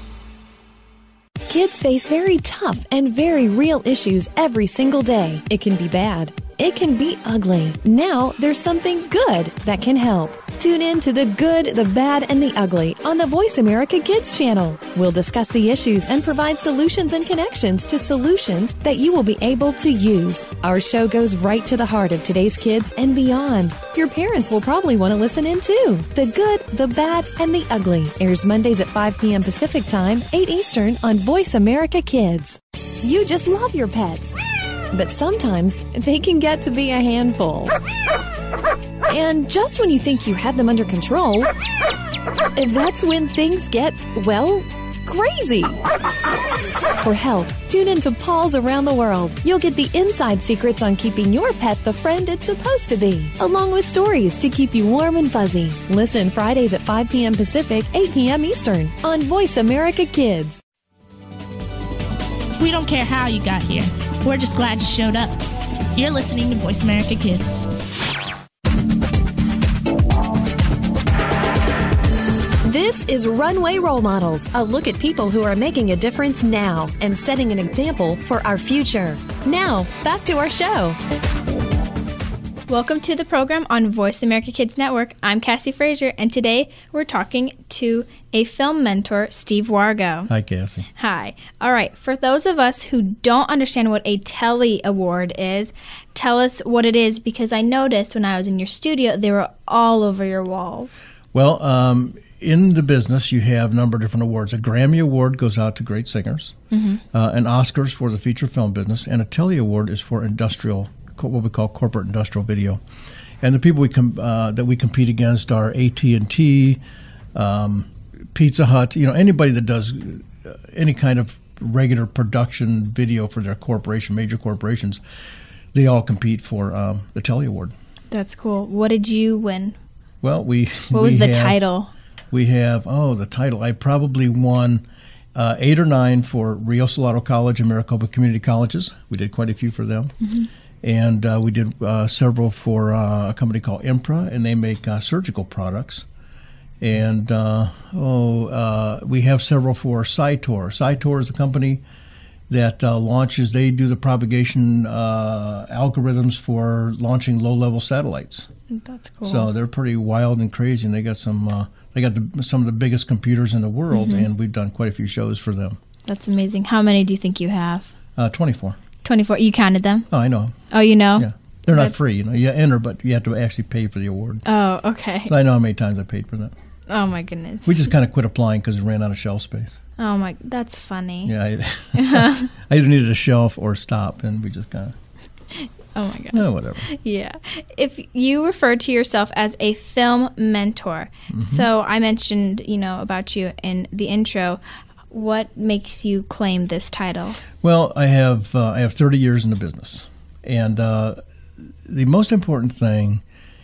Speaker 3: Kids face very tough and very real issues every single day. It can be bad. It can be ugly. Now there's something good that can help. Tune in to The Good, the Bad, and the Ugly on the Voice America Kids channel. We'll discuss the issues and provide solutions and connections to solutions that you will be able to use. Our show goes right to the heart of today's kids and beyond. Your parents will probably want to listen in too. The Good, the Bad, and the Ugly airs Mondays at five p.m. Pacific Time, eight Eastern on Voice America Kids. You just love your pets, but sometimes they can get to be a handful. And just when you think you have them under control, that's when things get, well, crazy. For help, tune in to Paws Around the World. You'll get the inside secrets on keeping your pet the friend it's supposed to be, along with stories to keep you warm and fuzzy. Listen Fridays at five p.m. Pacific, eight p.m. Eastern on Voice America Kids.
Speaker 2: We don't care how you got here. We're just glad you showed up. You're listening to Voice America Kids.
Speaker 3: This is Runway Role Models, a look at people who are making a difference now and setting an example for our future. Now, back to our show.
Speaker 4: Welcome to the program on Voice America Kids Network. I'm Cassie Frazier, and today we're talking to a film mentor, Steve Wargo.
Speaker 5: Hi, Cassie.
Speaker 4: Hi. All right. For those of us who don't understand what a Telly Award is, tell us what it is, because I noticed when I was in your studio, they were all over your walls.
Speaker 5: Well, um, in the business, you have a number of different awards. A Grammy Award goes out to great singers, mm-hmm. uh, an Oscars for the feature film business, and a Telly Award is for industrial, what we call corporate industrial video. And the people we com- uh, that we compete against are A T and T, um, Pizza Hut, you know, anybody that does any kind of regular production video for their corporation, major corporations, they all compete for um, the Telly Award.
Speaker 4: That's cool. What did you win?
Speaker 5: Well, we
Speaker 4: What was
Speaker 5: we
Speaker 4: the
Speaker 5: have,
Speaker 4: title?
Speaker 5: We have, oh, the title. I probably won uh, eight or nine for Rio Salado College and Maricopa Community Colleges. We did quite a few for them. Mm-hmm. And uh, we did uh, several for uh, a company called Impra, and they make uh, surgical products. And, uh, oh, uh, we have several for Cytor. Cytor is a company that uh, launches, they do the propagation uh, algorithms for launching low-level satellites.
Speaker 4: That's cool.
Speaker 5: So they're pretty wild and crazy, and they got some, uh, they got the, some of the biggest computers in the world, mm-hmm. and we've done quite a few shows for them.
Speaker 4: That's amazing. How many do you think you have?
Speaker 5: Uh, twenty-four.
Speaker 4: twenty-four. You counted them?
Speaker 5: Oh, I know.
Speaker 4: Oh, you know?
Speaker 5: Yeah. They're
Speaker 4: But-
Speaker 5: not free. You know, you enter, but you have to actually pay for the award.
Speaker 4: Oh, okay.
Speaker 5: I know how many times I paid for that.
Speaker 4: Oh, my goodness.
Speaker 5: We just kind of quit applying because it ran out of shelf space.
Speaker 4: Oh, my. That's funny.
Speaker 5: Yeah, I, I either needed a shelf or stop, and we just kind of,
Speaker 4: Oh, my God.
Speaker 5: oh, whatever.
Speaker 4: Yeah. If you refer to yourself as a film mentor,
Speaker 5: Mm-hmm.
Speaker 4: so I mentioned, you know, about you in the intro. What makes you claim this title?
Speaker 5: Well, I have uh, I have thirty years in the business, and uh, the most important thing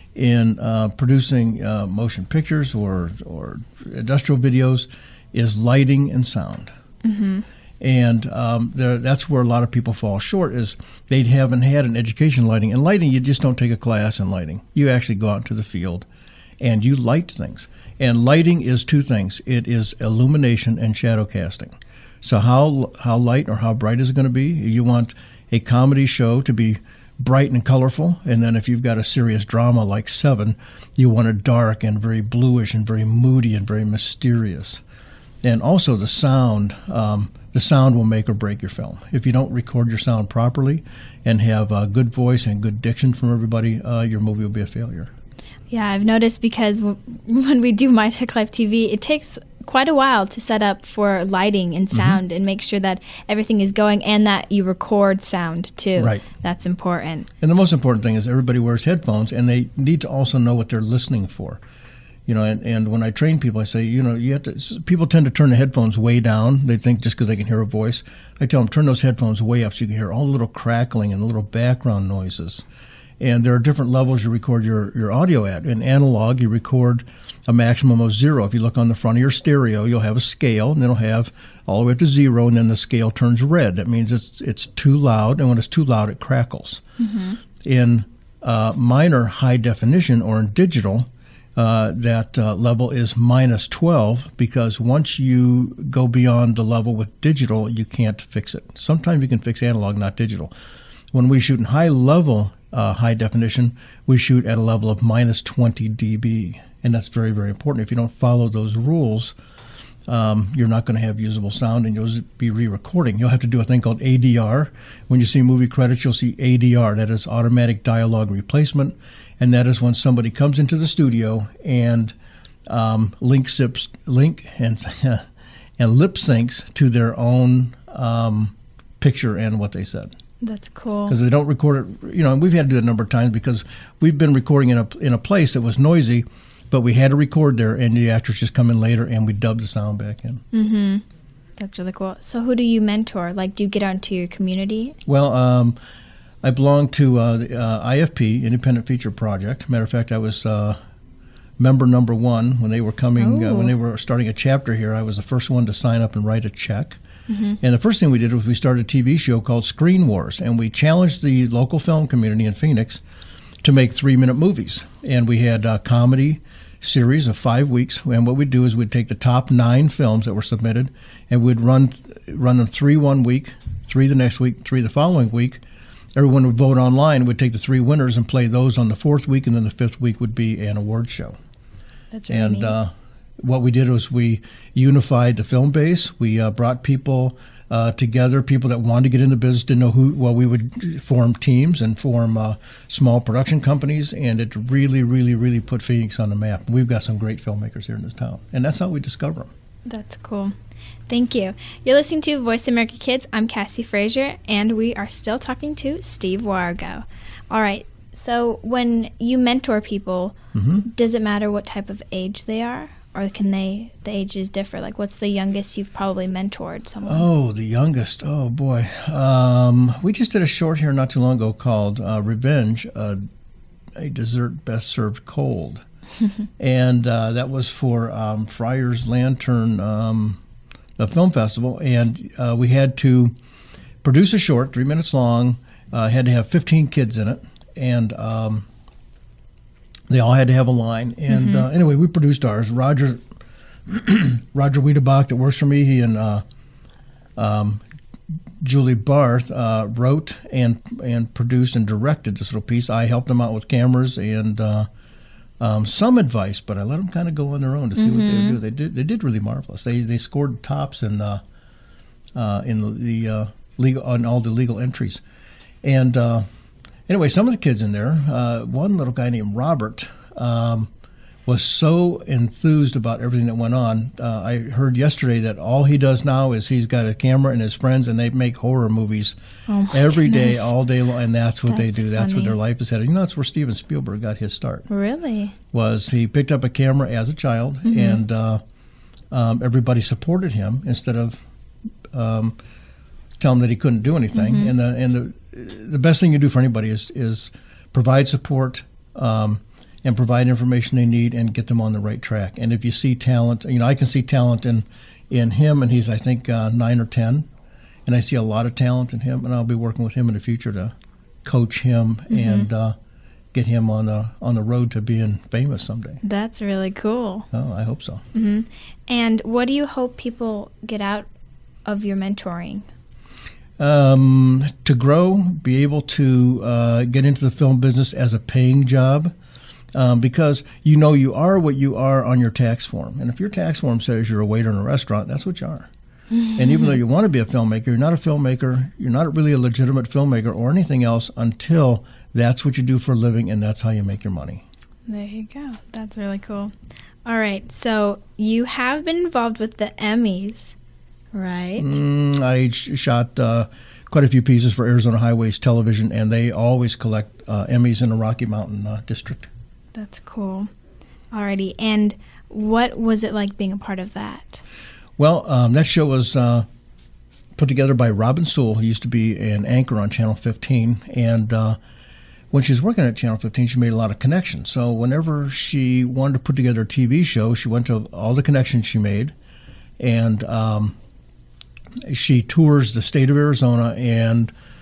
Speaker 5: in uh, producing uh, motion pictures or or industrial videos is lighting and sound. Mm-hmm. And um, there, that's where a lot of people fall short, is they haven't had an education in lighting. And lighting, you just don't take a class in lighting. You actually go out into the field and you light things. And lighting is two things. It is illumination and shadow casting. So how how light or how bright is it going to be? You want a comedy show to be bright and colorful, and then if you've got a serious drama like Seven, you want it dark and very bluish and very moody and very mysterious. And also the sound, um, the sound will make or break your film. If you don't record your sound properly and have a good voice and good diction from everybody, uh, your movie will be a failure.
Speaker 4: Yeah, I've noticed because w- when we do My Tech Life T V, it takes quite a while to set up for lighting and sound mm-hmm. and make sure that everything is going and that you record sound too.
Speaker 5: Right.
Speaker 4: That's important.
Speaker 5: And the most important thing is everybody wears headphones, and they need to also know what they're listening for. You know, and, and when I train people, I say, you know, you have to. People tend to turn the headphones way down. They think just because they can hear a voice. I tell them, turn those headphones way up so you can hear all the little crackling and the little background noises. And there are different levels you record your, your audio at. In analog, you record a maximum of zero. If you look on the front of your stereo, you'll have a scale, and it'll have all the way up to zero, and then the scale turns red. That means it's it's too loud, and when it's too loud, it crackles. Mm-hmm. In uh, minor high definition or in digital, uh, that uh, level is minus twelve, because once you go beyond the level with digital, you can't fix it. Sometimes you can fix analog, not digital. When we shoot in high level, uh, high definition, we shoot at a level of minus twenty decibels, and that's very, very important. If you don't follow those rules, um, you're not going to have usable sound, and you'll be re-recording. You'll have to do a thing called A D R. When you see movie credits, you'll see A D R. That is automatic dialogue replacement. And that is when somebody comes into the studio and um, link sips, link and and lip syncs to their own um, picture and what they said.
Speaker 4: That's cool.
Speaker 5: Because they don't record it. You know, we've had to do it a number of times because we've been recording in a in a place that was noisy, but we had to record there, and the actors just come in later, and we dub the sound back in.
Speaker 4: Mm-hmm. That's really cool. So, who do you mentor? Like, do you get out into your community?
Speaker 5: Well, um, I belong to uh, the uh, I F P, Independent Feature Project. Matter of fact, I was uh, member number one when they were coming, uh, when they were starting a chapter here. I was the first one to sign up and write a check. Mm-hmm. And the first thing we did was we started a T V show called Screen Wars, and we challenged the local film community in Phoenix to make three-minute movies. And we had a comedy series of five weeks. And what we'd do is we'd take the top nine films that were submitted, and we'd run run them three one week, three the next week, three the following week. Everyone would vote online. We'd take the three winners and play those on the fourth week, and then the fifth week would be an award show.
Speaker 4: That's really
Speaker 5: and
Speaker 4: neat.
Speaker 5: Uh, what we did was we unified the film base. We uh, brought people uh, together, people that wanted to get into business, didn't know who. Well, we would form teams and form uh, small production companies, and it really, really, really put Phoenix on the map. We've got some great filmmakers here in this town, and that's how we discover them.
Speaker 4: That's cool. Thank you. You're listening to Voice America Kids. I'm Cassie Frazier, and we are still talking to Steve Wargo. All right. So when you mentor people, mm-hmm. does it matter what type of age they are? Or can they, the ages differ? Like, what's the youngest you've probably mentored someone?
Speaker 5: Oh, the youngest. Oh, boy. Um, we just did a short here not too long ago called uh, Revenge, uh, a Dessert Best Served Cold. and uh, that was for um, Friar's Lantern um, the Film Festival. And uh, we had to produce a short, three minutes long, uh, had to have fifteen kids in it. And um, they all had to have a line. And mm-hmm. uh, anyway, we produced ours. Roger Roger Wiedebach, that works for me, he and uh, um, Julie Barth uh, wrote and and produced and directed this little piece. I helped them out with cameras and uh, um, some advice, but I let them kind of go on their own to see mm-hmm. what they would do. They did they did really marvelous. They they scored tops in uh, uh, in the uh, legal on all the legal entries. And uh, anyway, some of the kids in there, uh, one little guy named Robert, um, was so enthused about everything that went on. Uh, I heard yesterday that all he does now is he's got a camera and his friends, and they make horror movies
Speaker 4: oh
Speaker 5: every
Speaker 4: goodness.
Speaker 5: day, all day long, and that's what
Speaker 4: that's
Speaker 5: they do. That's
Speaker 4: funny.
Speaker 5: what their life is headed. You know, that's where Steven Spielberg got his start.
Speaker 4: Really?
Speaker 5: Was he picked up a camera as a child, mm-hmm. and uh, um, everybody supported him instead of um, telling him that he couldn't do anything. Mm-hmm. And the and the the best thing you do for anybody is is provide support. Um, and provide information they need and get them on the right track. And if you see talent, you know, I can see talent in in him, and he's, I think, uh, nine or ten, and I see a lot of talent in him, and I'll be working with him in the future to coach him mm-hmm. and uh, get him on the, on the road to being famous someday.
Speaker 4: That's really cool.
Speaker 5: Oh, I hope so.
Speaker 4: Mm-hmm. And what do you hope people get out of your mentoring?
Speaker 5: Um, to grow, be able to uh, get into the film business as a paying job. Um, because you know you are what you are on your tax form. And if your tax form says you're a waiter in a restaurant, that's what you are. Mm-hmm. And even though you want to be a filmmaker, you're not a filmmaker, you're not really a legitimate filmmaker or anything else until that's what you do for a living and that's how you make your money.
Speaker 4: There you go. That's really cool. All right. So you have been involved with the Emmys, right?
Speaker 5: Mm, I sh- shot uh, quite a few pieces for Arizona Highways Television, and they always collect uh, Emmys in the Rocky Mountain uh, District.
Speaker 4: That's cool. Alrighty. And what was it like being a part of that?
Speaker 5: Well, um, that show was uh, put together by Robin Sewell, who used to be an anchor on Channel fifteen. And uh, when she was working at Channel fifteen, she made a lot of connections. So whenever she wanted to put together a T V show, she went to all the connections she made. And um, she tours the state of Arizona and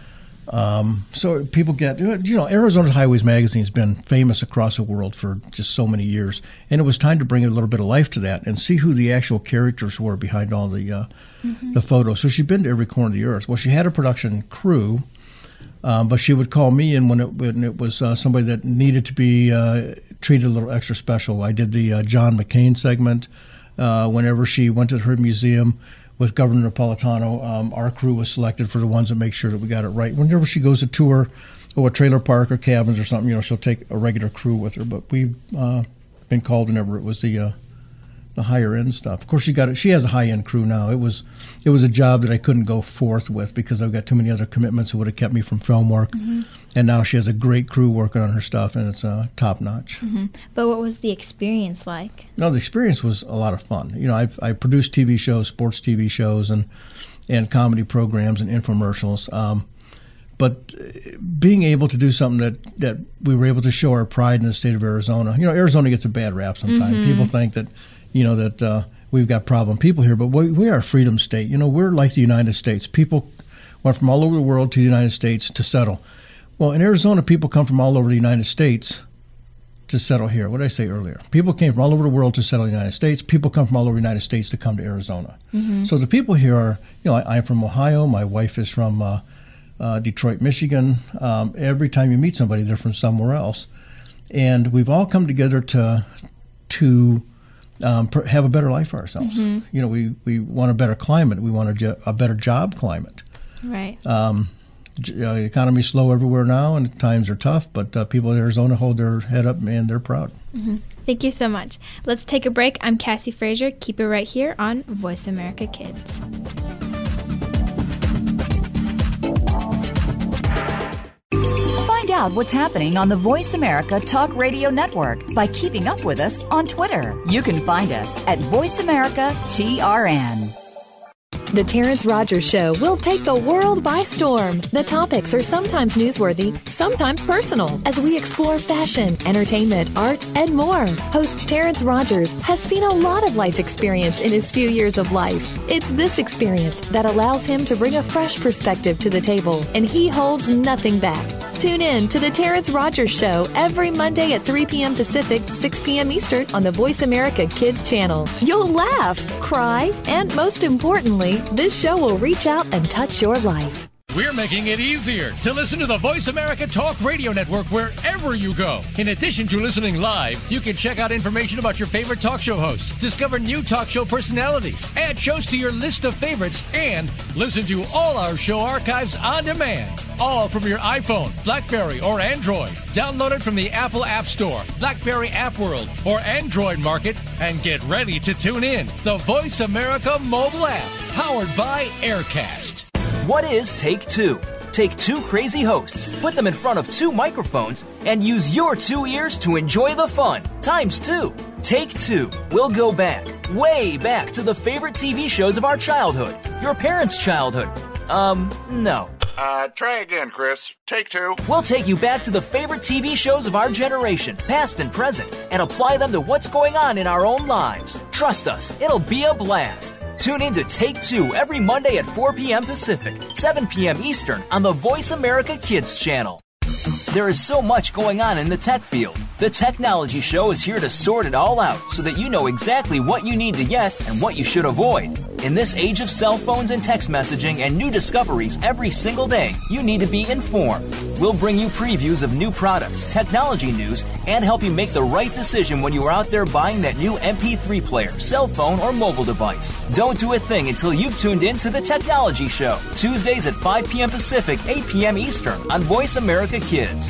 Speaker 5: Um, so people get, you know, Arizona's Highways Magazine has been famous across the world for just so many years, and it was time to bring a little bit of life to that and see who the actual characters were behind all the uh, mm-hmm. the photos. So she'd been to every corner of the earth. Well, she had a production crew, um, but she would call me in when it, when it was uh, somebody that needed to be uh, treated a little extra special. I did the uh, John McCain segment. Uh, whenever she went to her museum with Governor Napolitano, um, our crew was selected for the ones that make sure that we got it right. Whenever she goes to tour or a trailer park or cabins or something, you know, she'll take a regular crew with her. But we've uh, been called whenever it was the uh, the higher end stuff. Of course, she got it. She has a high end crew now. It was it was a job that I couldn't go forth with because I've got too many other commitments that would have kept me from film work. Mm-hmm. And now she has a great crew working on her stuff, and it's uh, top notch.
Speaker 4: Mm-hmm. But what was the experience like?
Speaker 5: No, the experience was a lot of fun. You know, I've I produced T V shows, sports T V shows, and and comedy programs and infomercials. Um, but being able to do something that, that we were able to show our pride in the state of Arizona. You know, Arizona gets a bad rap sometimes. Mm-hmm. People think that, you know, that uh, we've got problem people here, but we, we are a freedom state. You know, we're like the United States. People went from all over the world to the United States to settle. Well, in Arizona, people come from all over the United States to settle here. What did I say earlier? People came from all over the world to settle in the United States. People come from all over the United States to come to Arizona. Mm-hmm. So the people here are, you know, I, I'm from Ohio. My wife is from uh, uh, Detroit, Michigan. Um, every time you meet somebody, they're from somewhere else. And we've all come together to to um, per, have a better life for ourselves. Mm-hmm. You know, we, we want a better climate. We want a, jo- a better job climate.
Speaker 4: Right.
Speaker 5: Um Uh, the economy's slow everywhere now, and times are tough, but uh, people in Arizona hold their head up, and they're proud.
Speaker 4: Mm-hmm. Thank you so much. Let's take a break. I'm Cassie Frazier. Keep it right here on Voice America Kids.
Speaker 8: Find out what's happening on the Voice America Talk Radio Network by keeping up with us on Twitter. You can find us at Voice America T R N.
Speaker 3: The Terrence Rogers Show will take the world by storm. The topics are sometimes newsworthy, sometimes personal, as we explore fashion, entertainment, art, and more. Host Terrence Rogers has seen a lot of life experience in his few years of life. It's this experience that allows him to bring a fresh perspective to the table, and he holds nothing back. Tune in to The Terrence Rogers Show every Monday at three p.m. Pacific, six p.m. Eastern on the Voice America Kids channel. You'll laugh, cry, and most importantly, this show will reach out and touch your life.
Speaker 9: We're making it easier to listen to the Voice America Talk Radio Network wherever you go. In addition to listening live, you can check out information about your favorite talk show hosts, discover new talk show personalities, add shows to your list of favorites, and listen to all our show archives on demand. All from your iPhone, BlackBerry, or Android. Download it from the Apple App Store, BlackBerry App World, or Android Market, and get ready to tune in. The Voice America mobile app, powered by Aircast.
Speaker 1: What is Take Two? Take two crazy hosts, put them in front of two microphones, and use your two ears to enjoy the fun, times two. Take Two. We'll go back, way back to the favorite T V shows of our childhood, your parents' childhood. Um, no.
Speaker 6: Uh, try again, Chris. Take two.
Speaker 1: We'll take you back to the favorite T V shows of our generation, past and present, and apply them to what's going on in our own lives. Trust us, it'll be a blast. Tune in to Take Two every Monday at four p.m. Pacific, seven p.m. Eastern on the Voice America Kids channel. There is so much going on in the tech field. The Technology Show is here to sort it all out so that you know exactly what you need to get and what you should avoid. In this age of cell phones and text messaging and new discoveries every single day, you need to be informed. We'll bring you previews of new products, technology news, and help you make the right decision when you are out there buying that new M P three player, cell phone, or mobile device. Don't do a thing until you've tuned in to The Technology Show, Tuesdays at five p.m. Pacific, eight p.m. Eastern on Voice America Kids.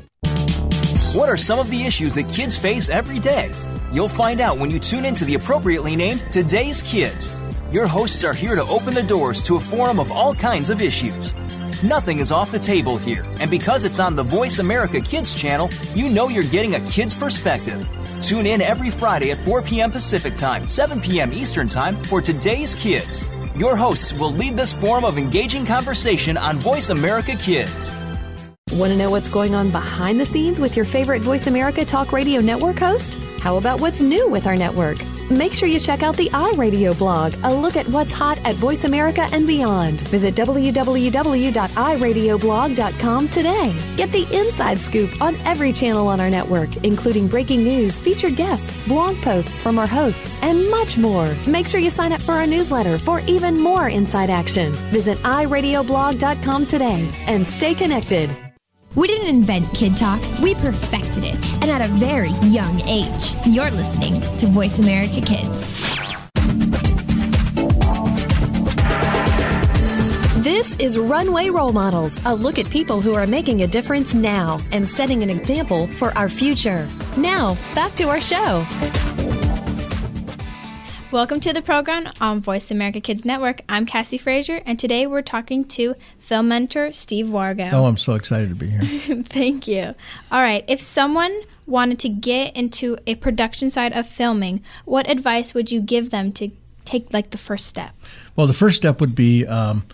Speaker 1: What are some of the issues that kids face every day? You'll find out when you tune into the appropriately named Today's Kids. Your hosts are here to open the doors to a forum of all kinds of issues. Nothing is off the table here, and because it's on the Voice America Kids channel, you know you're getting a kid's perspective. Tune in every Friday at four p.m. Pacific Time, seven p.m. Eastern Time for Today's Kids. Your hosts will lead this forum of engaging conversation on Voice America Kids.
Speaker 3: Want to know what's going on behind the scenes with your favorite Voice America Talk Radio Network host? How about what's new with our network? Make sure you check out the iRadio blog, a look at what's hot at Voice America and beyond. Visit w w w dot i radio blog dot com today. Get the inside scoop on every channel on our network, including breaking news, featured guests, blog posts from our hosts, and much more. Make sure you sign up for our newsletter for even more inside action. Visit i radio blog dot com today and stay connected.
Speaker 10: We didn't invent Kid Talk, we perfected it, and at a very young age. You're listening to Voice America Kids.
Speaker 3: This is Runway Role Models, a look at people who are making a difference now and setting an example for our future. Now, back to our show.
Speaker 4: Welcome to the program on Voice America Kids Network. I'm Cassie Frazier, and today we're talking to film mentor Steve Wargo.
Speaker 5: Oh, I'm so excited to be here.
Speaker 4: Thank you. All right, if someone wanted to get into a production side of filming, what advice would you give them to take, like, the first step?
Speaker 5: Well, the first step would be um,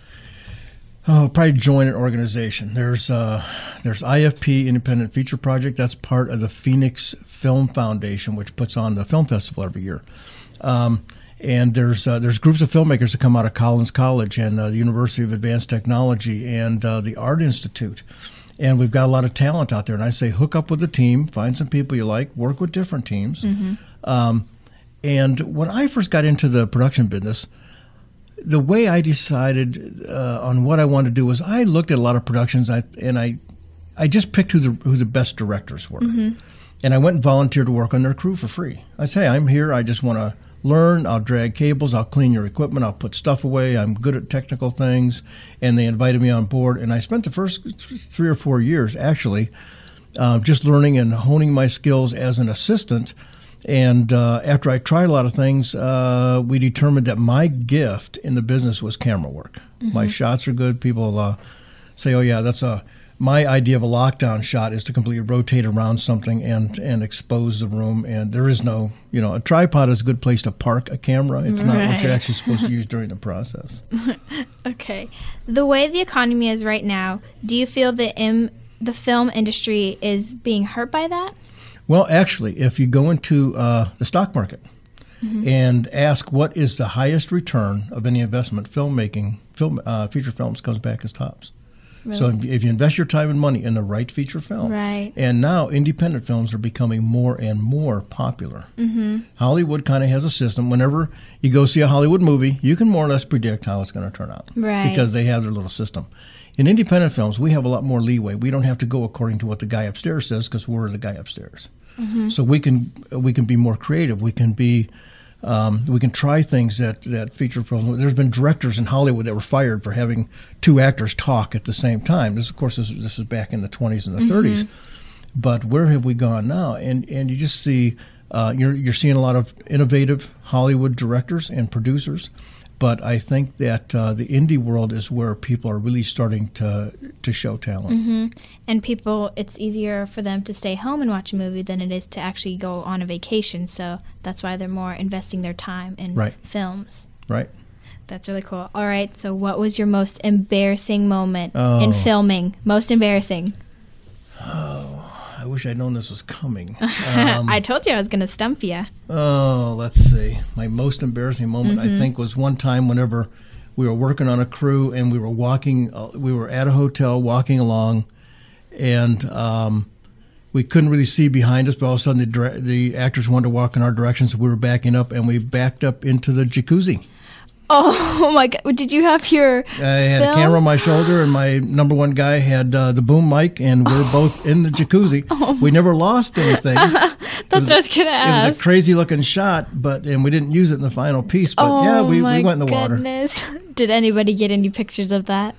Speaker 5: oh, probably join an organization. There's uh, there's I F P, Independent Feature Project. That's part of the Phoenix Film Foundation, which puts on the film festival every year. Um, and there's uh, there's groups of filmmakers that come out of Collins College and uh, the University of Advanced Technology and uh, the Art Institute. And we've got a lot of talent out there. And I say hook up with the team, find some people you like, work with different teams. Mm-hmm. Um, and when I first got into the production business, the way I decided uh, on what I wanted to do was I looked at a lot of productions I, and I I just picked who the who the best directors were. Mm-hmm. And I went and volunteered to work on their crew for free. I say, I'm here, I just want to learn, I'll drag cables, I'll clean your equipment, I'll put stuff away, I'm good at technical things, and they invited me on board. And I spent the first three or four years actually uh, just learning and honing my skills as an assistant. And uh, after I tried a lot of things, uh, we determined that my gift in the business was camera work. Mm-hmm. My shots are good. People uh, say, oh yeah, that's a my idea of a lockdown shot is to completely rotate around something and, and expose the room. And there is no, you know, a tripod is a good place to park a camera. It's right. Not what you're actually supposed to use during the process.
Speaker 4: Okay. The way the economy is right now, do you feel the im- the film industry is being hurt by that?
Speaker 5: Well, actually, if you go into uh, the stock market mm-hmm. and ask what is the highest return of any investment, filmmaking, film, uh, feature films comes back as tops. Really? So if, if you invest your time and money in the right feature film,
Speaker 4: right.
Speaker 5: And now independent films are becoming more and more popular. Mm-hmm. Hollywood kind of has a system. Whenever you go see a Hollywood movie, you can more or less predict how it's going to turn out,
Speaker 4: right?
Speaker 5: Because they have their little system. In independent films, we have a lot more leeway. We don't have to go according to what the guy upstairs says because we're the guy upstairs. Mm-hmm. So we can we can be more creative. We can be um, we can try things that that feature films. There's been directors in Hollywood that were fired for having two actors talk at the same time. This, of course, this, this is back in the twenties and the mm-hmm. thirties. But where have we gone now? And and you just see uh, you're you're seeing a lot of innovative Hollywood directors and producers. But I think that uh, the indie world is where people are really starting to to show talent.
Speaker 4: Mm-hmm. And people, it's easier for them to stay home and watch a movie than it is to actually go on a vacation. So that's why they're more investing their time in
Speaker 5: right.
Speaker 4: films.
Speaker 5: Right.
Speaker 4: That's really cool. All right. So what was your most embarrassing moment
Speaker 5: oh.
Speaker 4: in filming? Most embarrassing?
Speaker 5: Oh. I wish I'd known this was coming. Um,
Speaker 4: I told you I was going to stump you.
Speaker 5: Oh, let's see. My most embarrassing moment, mm-hmm. I think, was one time whenever we were working on a crew and we were walking, uh, we were at a hotel walking along, and um, we couldn't really see behind us, but all of a sudden the, dire- the actors wanted to walk in our direction, so we were backing up, and we backed up into the jacuzzi.
Speaker 4: Oh, my God. Did you have your
Speaker 5: I had
Speaker 4: film?
Speaker 5: a camera on my shoulder, and my number one guy had uh, the boom mic, and we were oh. both in the jacuzzi. Oh. We never lost anything.
Speaker 4: That's was, what I was going to ask.
Speaker 5: It was a crazy-looking shot, but and we didn't use it in the final piece. But,
Speaker 4: oh,
Speaker 5: yeah, we, we went in the
Speaker 4: goodness.
Speaker 5: water.
Speaker 4: Did anybody get any pictures of that?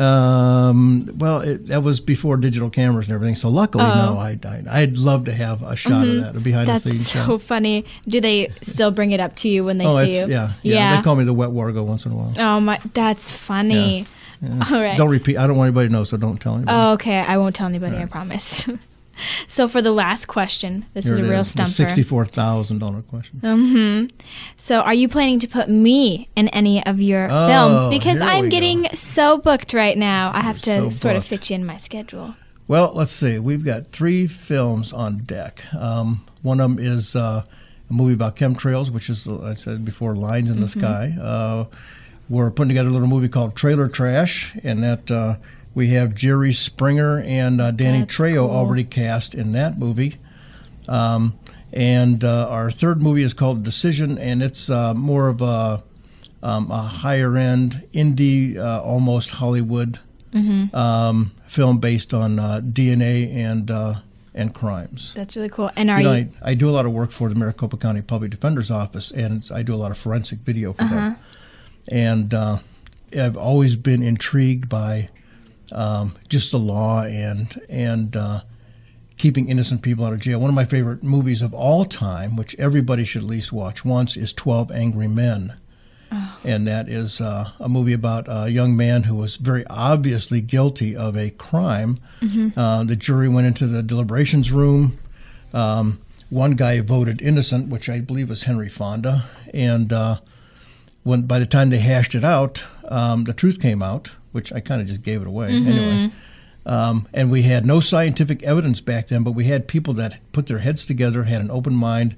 Speaker 5: Um, well, it, that was before digital cameras and everything. So luckily, oh. no, I, I, I'd love to have a shot mm-hmm. of that, a behind-the-scenes
Speaker 4: shot.
Speaker 5: shot.
Speaker 4: That's so funny. Do they still bring it up to you when they
Speaker 5: oh,
Speaker 4: see
Speaker 5: it's,
Speaker 4: you?
Speaker 5: Yeah, yeah, yeah. They call me the wet Wargo once in a while.
Speaker 4: Oh, my, that's funny.
Speaker 5: Yeah. Yeah.
Speaker 4: All right.
Speaker 5: Don't repeat. I don't want anybody to know, so don't tell anybody.
Speaker 4: Oh, okay. I won't tell anybody, right. I promise. So for the last question, this
Speaker 5: Here
Speaker 4: is a
Speaker 5: it
Speaker 4: real
Speaker 5: is,
Speaker 4: stumper.
Speaker 5: the sixty-four thousand dollars question.
Speaker 4: Mm-hmm. So are you planning to put me in any of your
Speaker 5: oh,
Speaker 4: films? Because I'm getting
Speaker 5: go.
Speaker 4: so booked right now. I have
Speaker 5: You're
Speaker 4: to
Speaker 5: so
Speaker 4: sort
Speaker 5: booked.
Speaker 4: of fit you in my schedule.
Speaker 5: Well, let's see. We've got three films on deck. Um, one of them is uh, a movie about chemtrails, which is, I said before, Lines in the
Speaker 4: Mm-hmm.
Speaker 5: Sky. Uh, we're putting together a little movie called Trailer Trash, and that uh, we have Jerry Springer and uh, Danny
Speaker 4: That's
Speaker 5: Trejo
Speaker 4: cool.
Speaker 5: already cast in that movie. Um, and uh, our third movie is called Decision, and it's uh, more of a, um, a higher-end, indie, uh, almost Hollywood
Speaker 4: Mm-hmm.
Speaker 5: um, film based on uh, D N A and uh, and crimes.
Speaker 4: That's really cool. And are
Speaker 5: You know,
Speaker 4: you?
Speaker 5: I, I do a lot of work for the Maricopa County Public Defender's Office, and it's, I do a lot of forensic video for
Speaker 4: Uh-huh.
Speaker 5: them. And uh, I've always been intrigued by um, just the law and and uh, keeping innocent people out of jail. One of my favorite movies of all time, which everybody should at least watch once, is twelve Angry Men.
Speaker 4: Oh.
Speaker 5: And that is uh, a movie about a young man who was very obviously guilty of a crime.
Speaker 4: Mm-hmm.
Speaker 5: Uh, the jury went into the deliberations room. Um, one guy voted innocent, which I believe was Henry Fonda. And uh, when by the time they hashed it out, um, the truth came out, which I kind of just gave it away
Speaker 4: Mm-hmm.
Speaker 5: anyway. Um, and we had no scientific evidence back then, but we had people that put their heads together, had an open mind,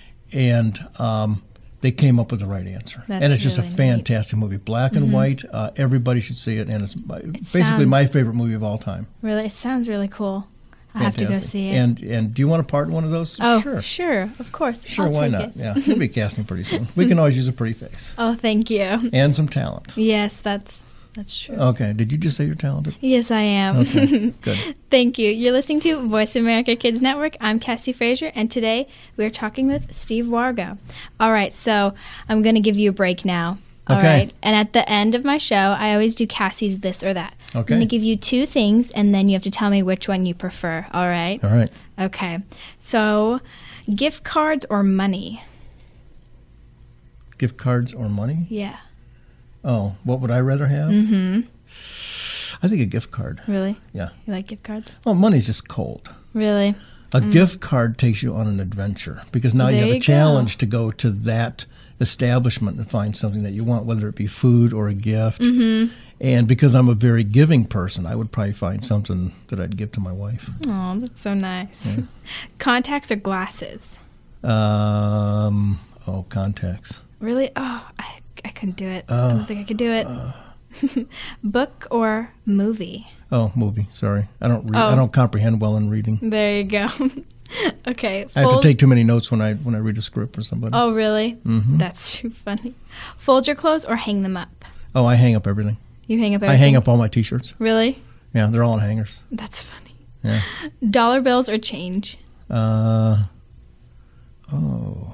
Speaker 5: and um, they came up with the right answer.
Speaker 4: That's
Speaker 5: and it's just a
Speaker 4: really neat.
Speaker 5: fantastic movie. Black and
Speaker 4: Mhm.
Speaker 5: white. Uh, everybody should see it. And it's my, basically
Speaker 4: sounds-
Speaker 5: my favorite movie of all time.
Speaker 4: Really, it sounds really cool. I have to go
Speaker 5: Fantastic.
Speaker 4: see it.
Speaker 5: And and do you want a part in one of those?
Speaker 4: oh,
Speaker 5: Sure.
Speaker 4: sure, of course.
Speaker 5: Sure,
Speaker 4: I'll
Speaker 5: why
Speaker 4: take
Speaker 5: not?
Speaker 4: it.
Speaker 5: Yeah, we'll be casting pretty soon. We can always use a pretty face.
Speaker 4: Oh, thank you.
Speaker 5: And some talent.
Speaker 4: Yes, that's that's true.
Speaker 5: Okay, did you just say you're talented?
Speaker 4: Yes, I am.
Speaker 5: Okay, good.
Speaker 4: Thank you. You're listening to Voice America Kids Network. I'm Cassie Frazier, and today we're talking with Steve Wargo. All right, so I'm going to give you a break now. All
Speaker 5: Okay.
Speaker 4: right. And at the end of my show, I always do Cassie's this or that.
Speaker 5: Okay.
Speaker 4: I'm going to give you two things, and then you have to tell me which one you prefer. All right?
Speaker 5: All right.
Speaker 4: Okay. So, gift cards or money?
Speaker 5: Gift cards or money?
Speaker 4: Yeah.
Speaker 5: Oh, what would I rather have?
Speaker 4: Mm-hmm.
Speaker 5: I think a gift card.
Speaker 4: Really?
Speaker 5: Yeah.
Speaker 4: You like gift cards?
Speaker 5: Well, money's just cold.
Speaker 4: Really?
Speaker 5: A
Speaker 4: Mm.
Speaker 5: gift card takes you on an adventure because now
Speaker 4: There
Speaker 5: you have
Speaker 4: you
Speaker 5: a
Speaker 4: go.
Speaker 5: challenge to go to that establishment and find something that you want, whether it be food or a gift.
Speaker 4: Mm-hmm.
Speaker 5: And because I'm a very giving person, I would probably find something that I'd give to my wife.
Speaker 4: Oh, that's so nice.
Speaker 5: Yeah.
Speaker 4: Contacts or glasses?
Speaker 5: Um, oh, contacts.
Speaker 4: Really? Oh, I, I couldn't do it. I
Speaker 5: Uh,
Speaker 4: don't think I could do it. Book or movie?
Speaker 5: Oh, movie. Sorry, I don't. Read,
Speaker 4: Oh.
Speaker 5: I don't comprehend well in reading.
Speaker 4: There you go. Okay.
Speaker 5: I have to
Speaker 4: fold-
Speaker 5: take too many notes when I when I read a script for somebody.
Speaker 4: Oh, really?
Speaker 5: Mhm.
Speaker 4: That's too funny. Fold your clothes or hang them up?
Speaker 5: Oh, I hang up everything.
Speaker 4: You hang up
Speaker 5: I
Speaker 4: everything?
Speaker 5: hang up all my T-shirts.
Speaker 4: Really?
Speaker 5: Yeah, they're all on hangers.
Speaker 4: That's funny.
Speaker 5: Yeah.
Speaker 4: Dollar bills or change?
Speaker 5: Uh. Oh.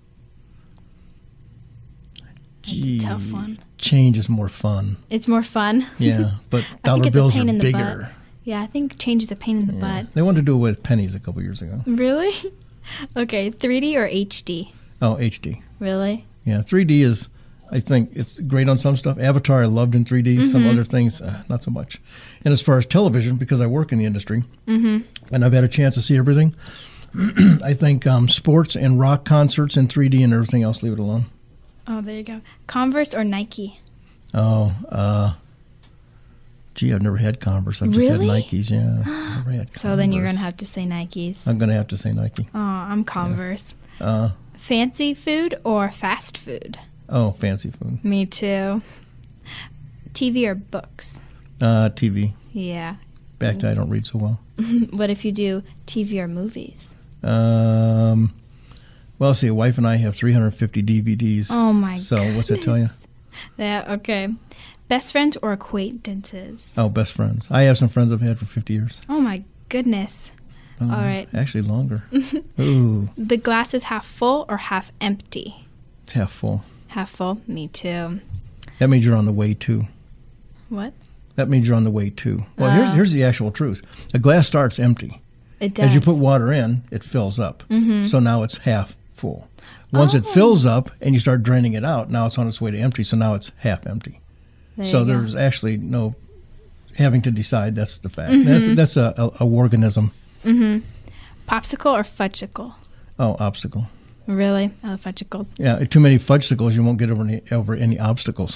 Speaker 5: Gee,
Speaker 4: tough one.
Speaker 5: Change is more fun.
Speaker 4: It's more fun.
Speaker 5: Yeah, but
Speaker 4: I
Speaker 5: dollar
Speaker 4: think it's
Speaker 5: bills
Speaker 4: a pain
Speaker 5: are
Speaker 4: in the
Speaker 5: bigger.
Speaker 4: butt. Yeah, I think change is a pain in the butt.
Speaker 5: They wanted to do it with pennies a couple years ago.
Speaker 4: Really? Okay, three D or H D?
Speaker 5: Oh, H D.
Speaker 4: Really?
Speaker 5: Yeah, three D is, I think it's great on some stuff. Avatar I loved in three D. Some
Speaker 4: Mhm.
Speaker 5: other things, uh, not so much. And as far as television, because I work in the industry,
Speaker 4: Mm-hmm.
Speaker 5: and I've had a chance to see everything, I think um, sports and rock concerts in three D and everything else, leave it alone.
Speaker 4: Oh, there you go. Converse or Nike?
Speaker 5: Oh, uh, gee, I've never had Converse. I've just
Speaker 4: Really?
Speaker 5: had Nikes, yeah. Never had
Speaker 4: So then you're going
Speaker 5: Converse.
Speaker 4: to have to say Nikes.
Speaker 5: I'm going to have to say Nike.
Speaker 4: Oh, I'm Converse.
Speaker 5: Uh,
Speaker 4: Fancy food or fast food?
Speaker 5: oh, fancy food.
Speaker 4: Me too. T V or books?
Speaker 5: Uh, T V.
Speaker 4: Yeah.
Speaker 5: Back to I don't read so well.
Speaker 4: What if you do T V or movies?
Speaker 5: Um, well, see, a wife and I have three hundred fifty D V Ds.
Speaker 4: Oh my
Speaker 5: So what's that tell you?
Speaker 4: goodness. Yeah, okay. Best friends or acquaintances?
Speaker 5: Oh, best friends. I have some friends I've had for fifty years.
Speaker 4: Oh my goodness.
Speaker 5: Uh,
Speaker 4: All right.
Speaker 5: Actually, longer. Ooh,
Speaker 4: The glass is half full or half empty?
Speaker 5: it's half full.
Speaker 4: Half full. Me too.
Speaker 5: That means you're on the way too.
Speaker 4: What?
Speaker 5: That means you're on the way too. Well, here's
Speaker 4: Oh.
Speaker 5: here's the actual truth. A glass starts empty.
Speaker 4: It does.
Speaker 5: As you put water in, it fills up.
Speaker 4: Mhm.
Speaker 5: So now it's half full. Once it
Speaker 4: Oh.
Speaker 5: fills up and you start draining it out, now it's on its way to empty. So now it's half empty.
Speaker 4: There
Speaker 5: so
Speaker 4: you go.
Speaker 5: there's actually no having to decide. That's the fact.
Speaker 4: Mhm.
Speaker 5: That's that's a, a, a organism.
Speaker 4: Mm-hmm. Popsicle or fudgicle?
Speaker 5: Oh, obstacle.
Speaker 4: Really? I love fudgicles.
Speaker 5: Yeah, too many fudgesicles, you won't get over any, over any obstacles.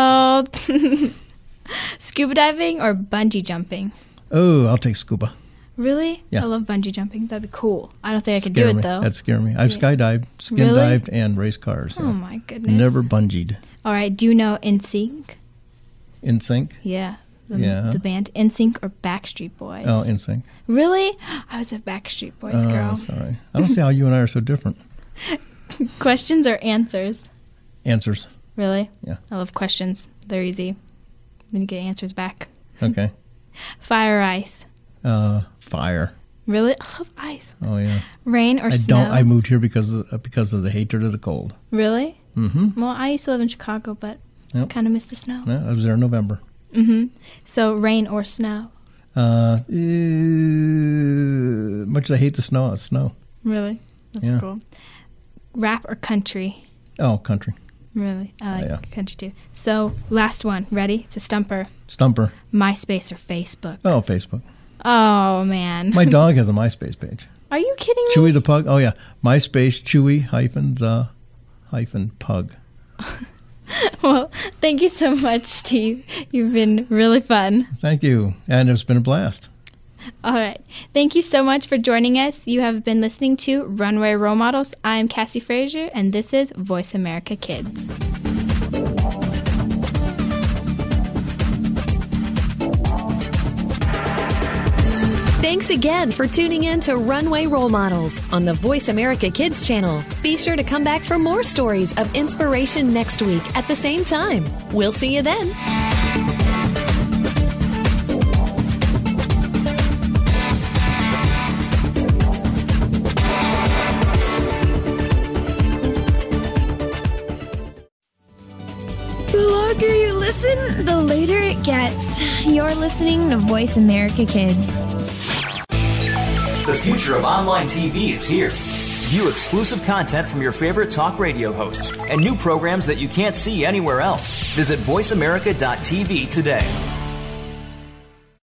Speaker 4: Oh. Scuba diving or bungee jumping?
Speaker 5: Oh, I'll take scuba.
Speaker 4: Really?
Speaker 5: Yeah.
Speaker 4: I love bungee jumping. That'd be cool. I don't think I could
Speaker 5: Scare
Speaker 4: do
Speaker 5: me.
Speaker 4: it, though.
Speaker 5: That'd scare me. I've
Speaker 4: Yeah.
Speaker 5: skydived, skin
Speaker 4: Really?
Speaker 5: dived, and raced cars.
Speaker 4: Oh,
Speaker 5: yeah.
Speaker 4: my goodness.
Speaker 5: Never bungeed.
Speaker 4: All right. Do you know N Sync?
Speaker 5: In Sync?
Speaker 4: Yeah. The,
Speaker 5: Yeah.
Speaker 4: the band N Sync or Backstreet Boys?
Speaker 5: Oh, In Sync.
Speaker 4: Really? I was a Backstreet Boys
Speaker 5: Oh,
Speaker 4: girl.
Speaker 5: sorry. I don't see how you and I are so different.
Speaker 4: Questions or answers?
Speaker 5: Answers.
Speaker 4: Really?
Speaker 5: Yeah.
Speaker 4: I love questions. They're easy. Then you get answers back.
Speaker 5: Okay.
Speaker 4: Fire or ice?
Speaker 5: Uh, fire.
Speaker 4: Really? I love ice.
Speaker 5: Oh, yeah.
Speaker 4: Rain or
Speaker 5: I
Speaker 4: snow?
Speaker 5: don't. I moved here because of, uh, because of the hatred of the cold.
Speaker 4: Really?
Speaker 5: Mm-hmm.
Speaker 4: Well, I used to live in Chicago, but
Speaker 5: Yep.
Speaker 4: I kind of miss the snow.
Speaker 5: Yeah, I was there in November.
Speaker 4: Mm-hmm. So rain or snow?
Speaker 5: Uh, eh, much as I hate the snow, it's snow.
Speaker 4: Really? That's
Speaker 5: Yeah.
Speaker 4: cool. Rap or country?
Speaker 5: Oh, country.
Speaker 4: Really? I like
Speaker 5: yeah.
Speaker 4: country too. So last one. Ready? It's a stumper.
Speaker 5: Stumper.
Speaker 4: MySpace or Facebook?
Speaker 5: Oh, Facebook.
Speaker 4: Oh, man.
Speaker 5: My dog has a MySpace page.
Speaker 4: Are you kidding me?
Speaker 5: Chewy the pug. Oh yeah, MySpace Chewy hyphen the hyphen pug.
Speaker 4: Well, thank you so much, Steve. You've been really fun.
Speaker 5: Thank you, and it's been a blast.
Speaker 4: All right. Thank you so much for joining us. You have been listening to Runway Role Models. I am Cassie Frazier, and this is Voice America Kids.
Speaker 3: Thanks again for tuning in to Runway Role Models on the Voice America Kids channel. Be sure to come back for more stories of inspiration next week at the same time. We'll see you then.
Speaker 10: The longer you listen, the later it gets. You're listening to Voice America Kids.
Speaker 1: The future of online T V is here. View exclusive content from your favorite talk radio hosts and new programs that you can't see anywhere else. Visit voice america dot t v today.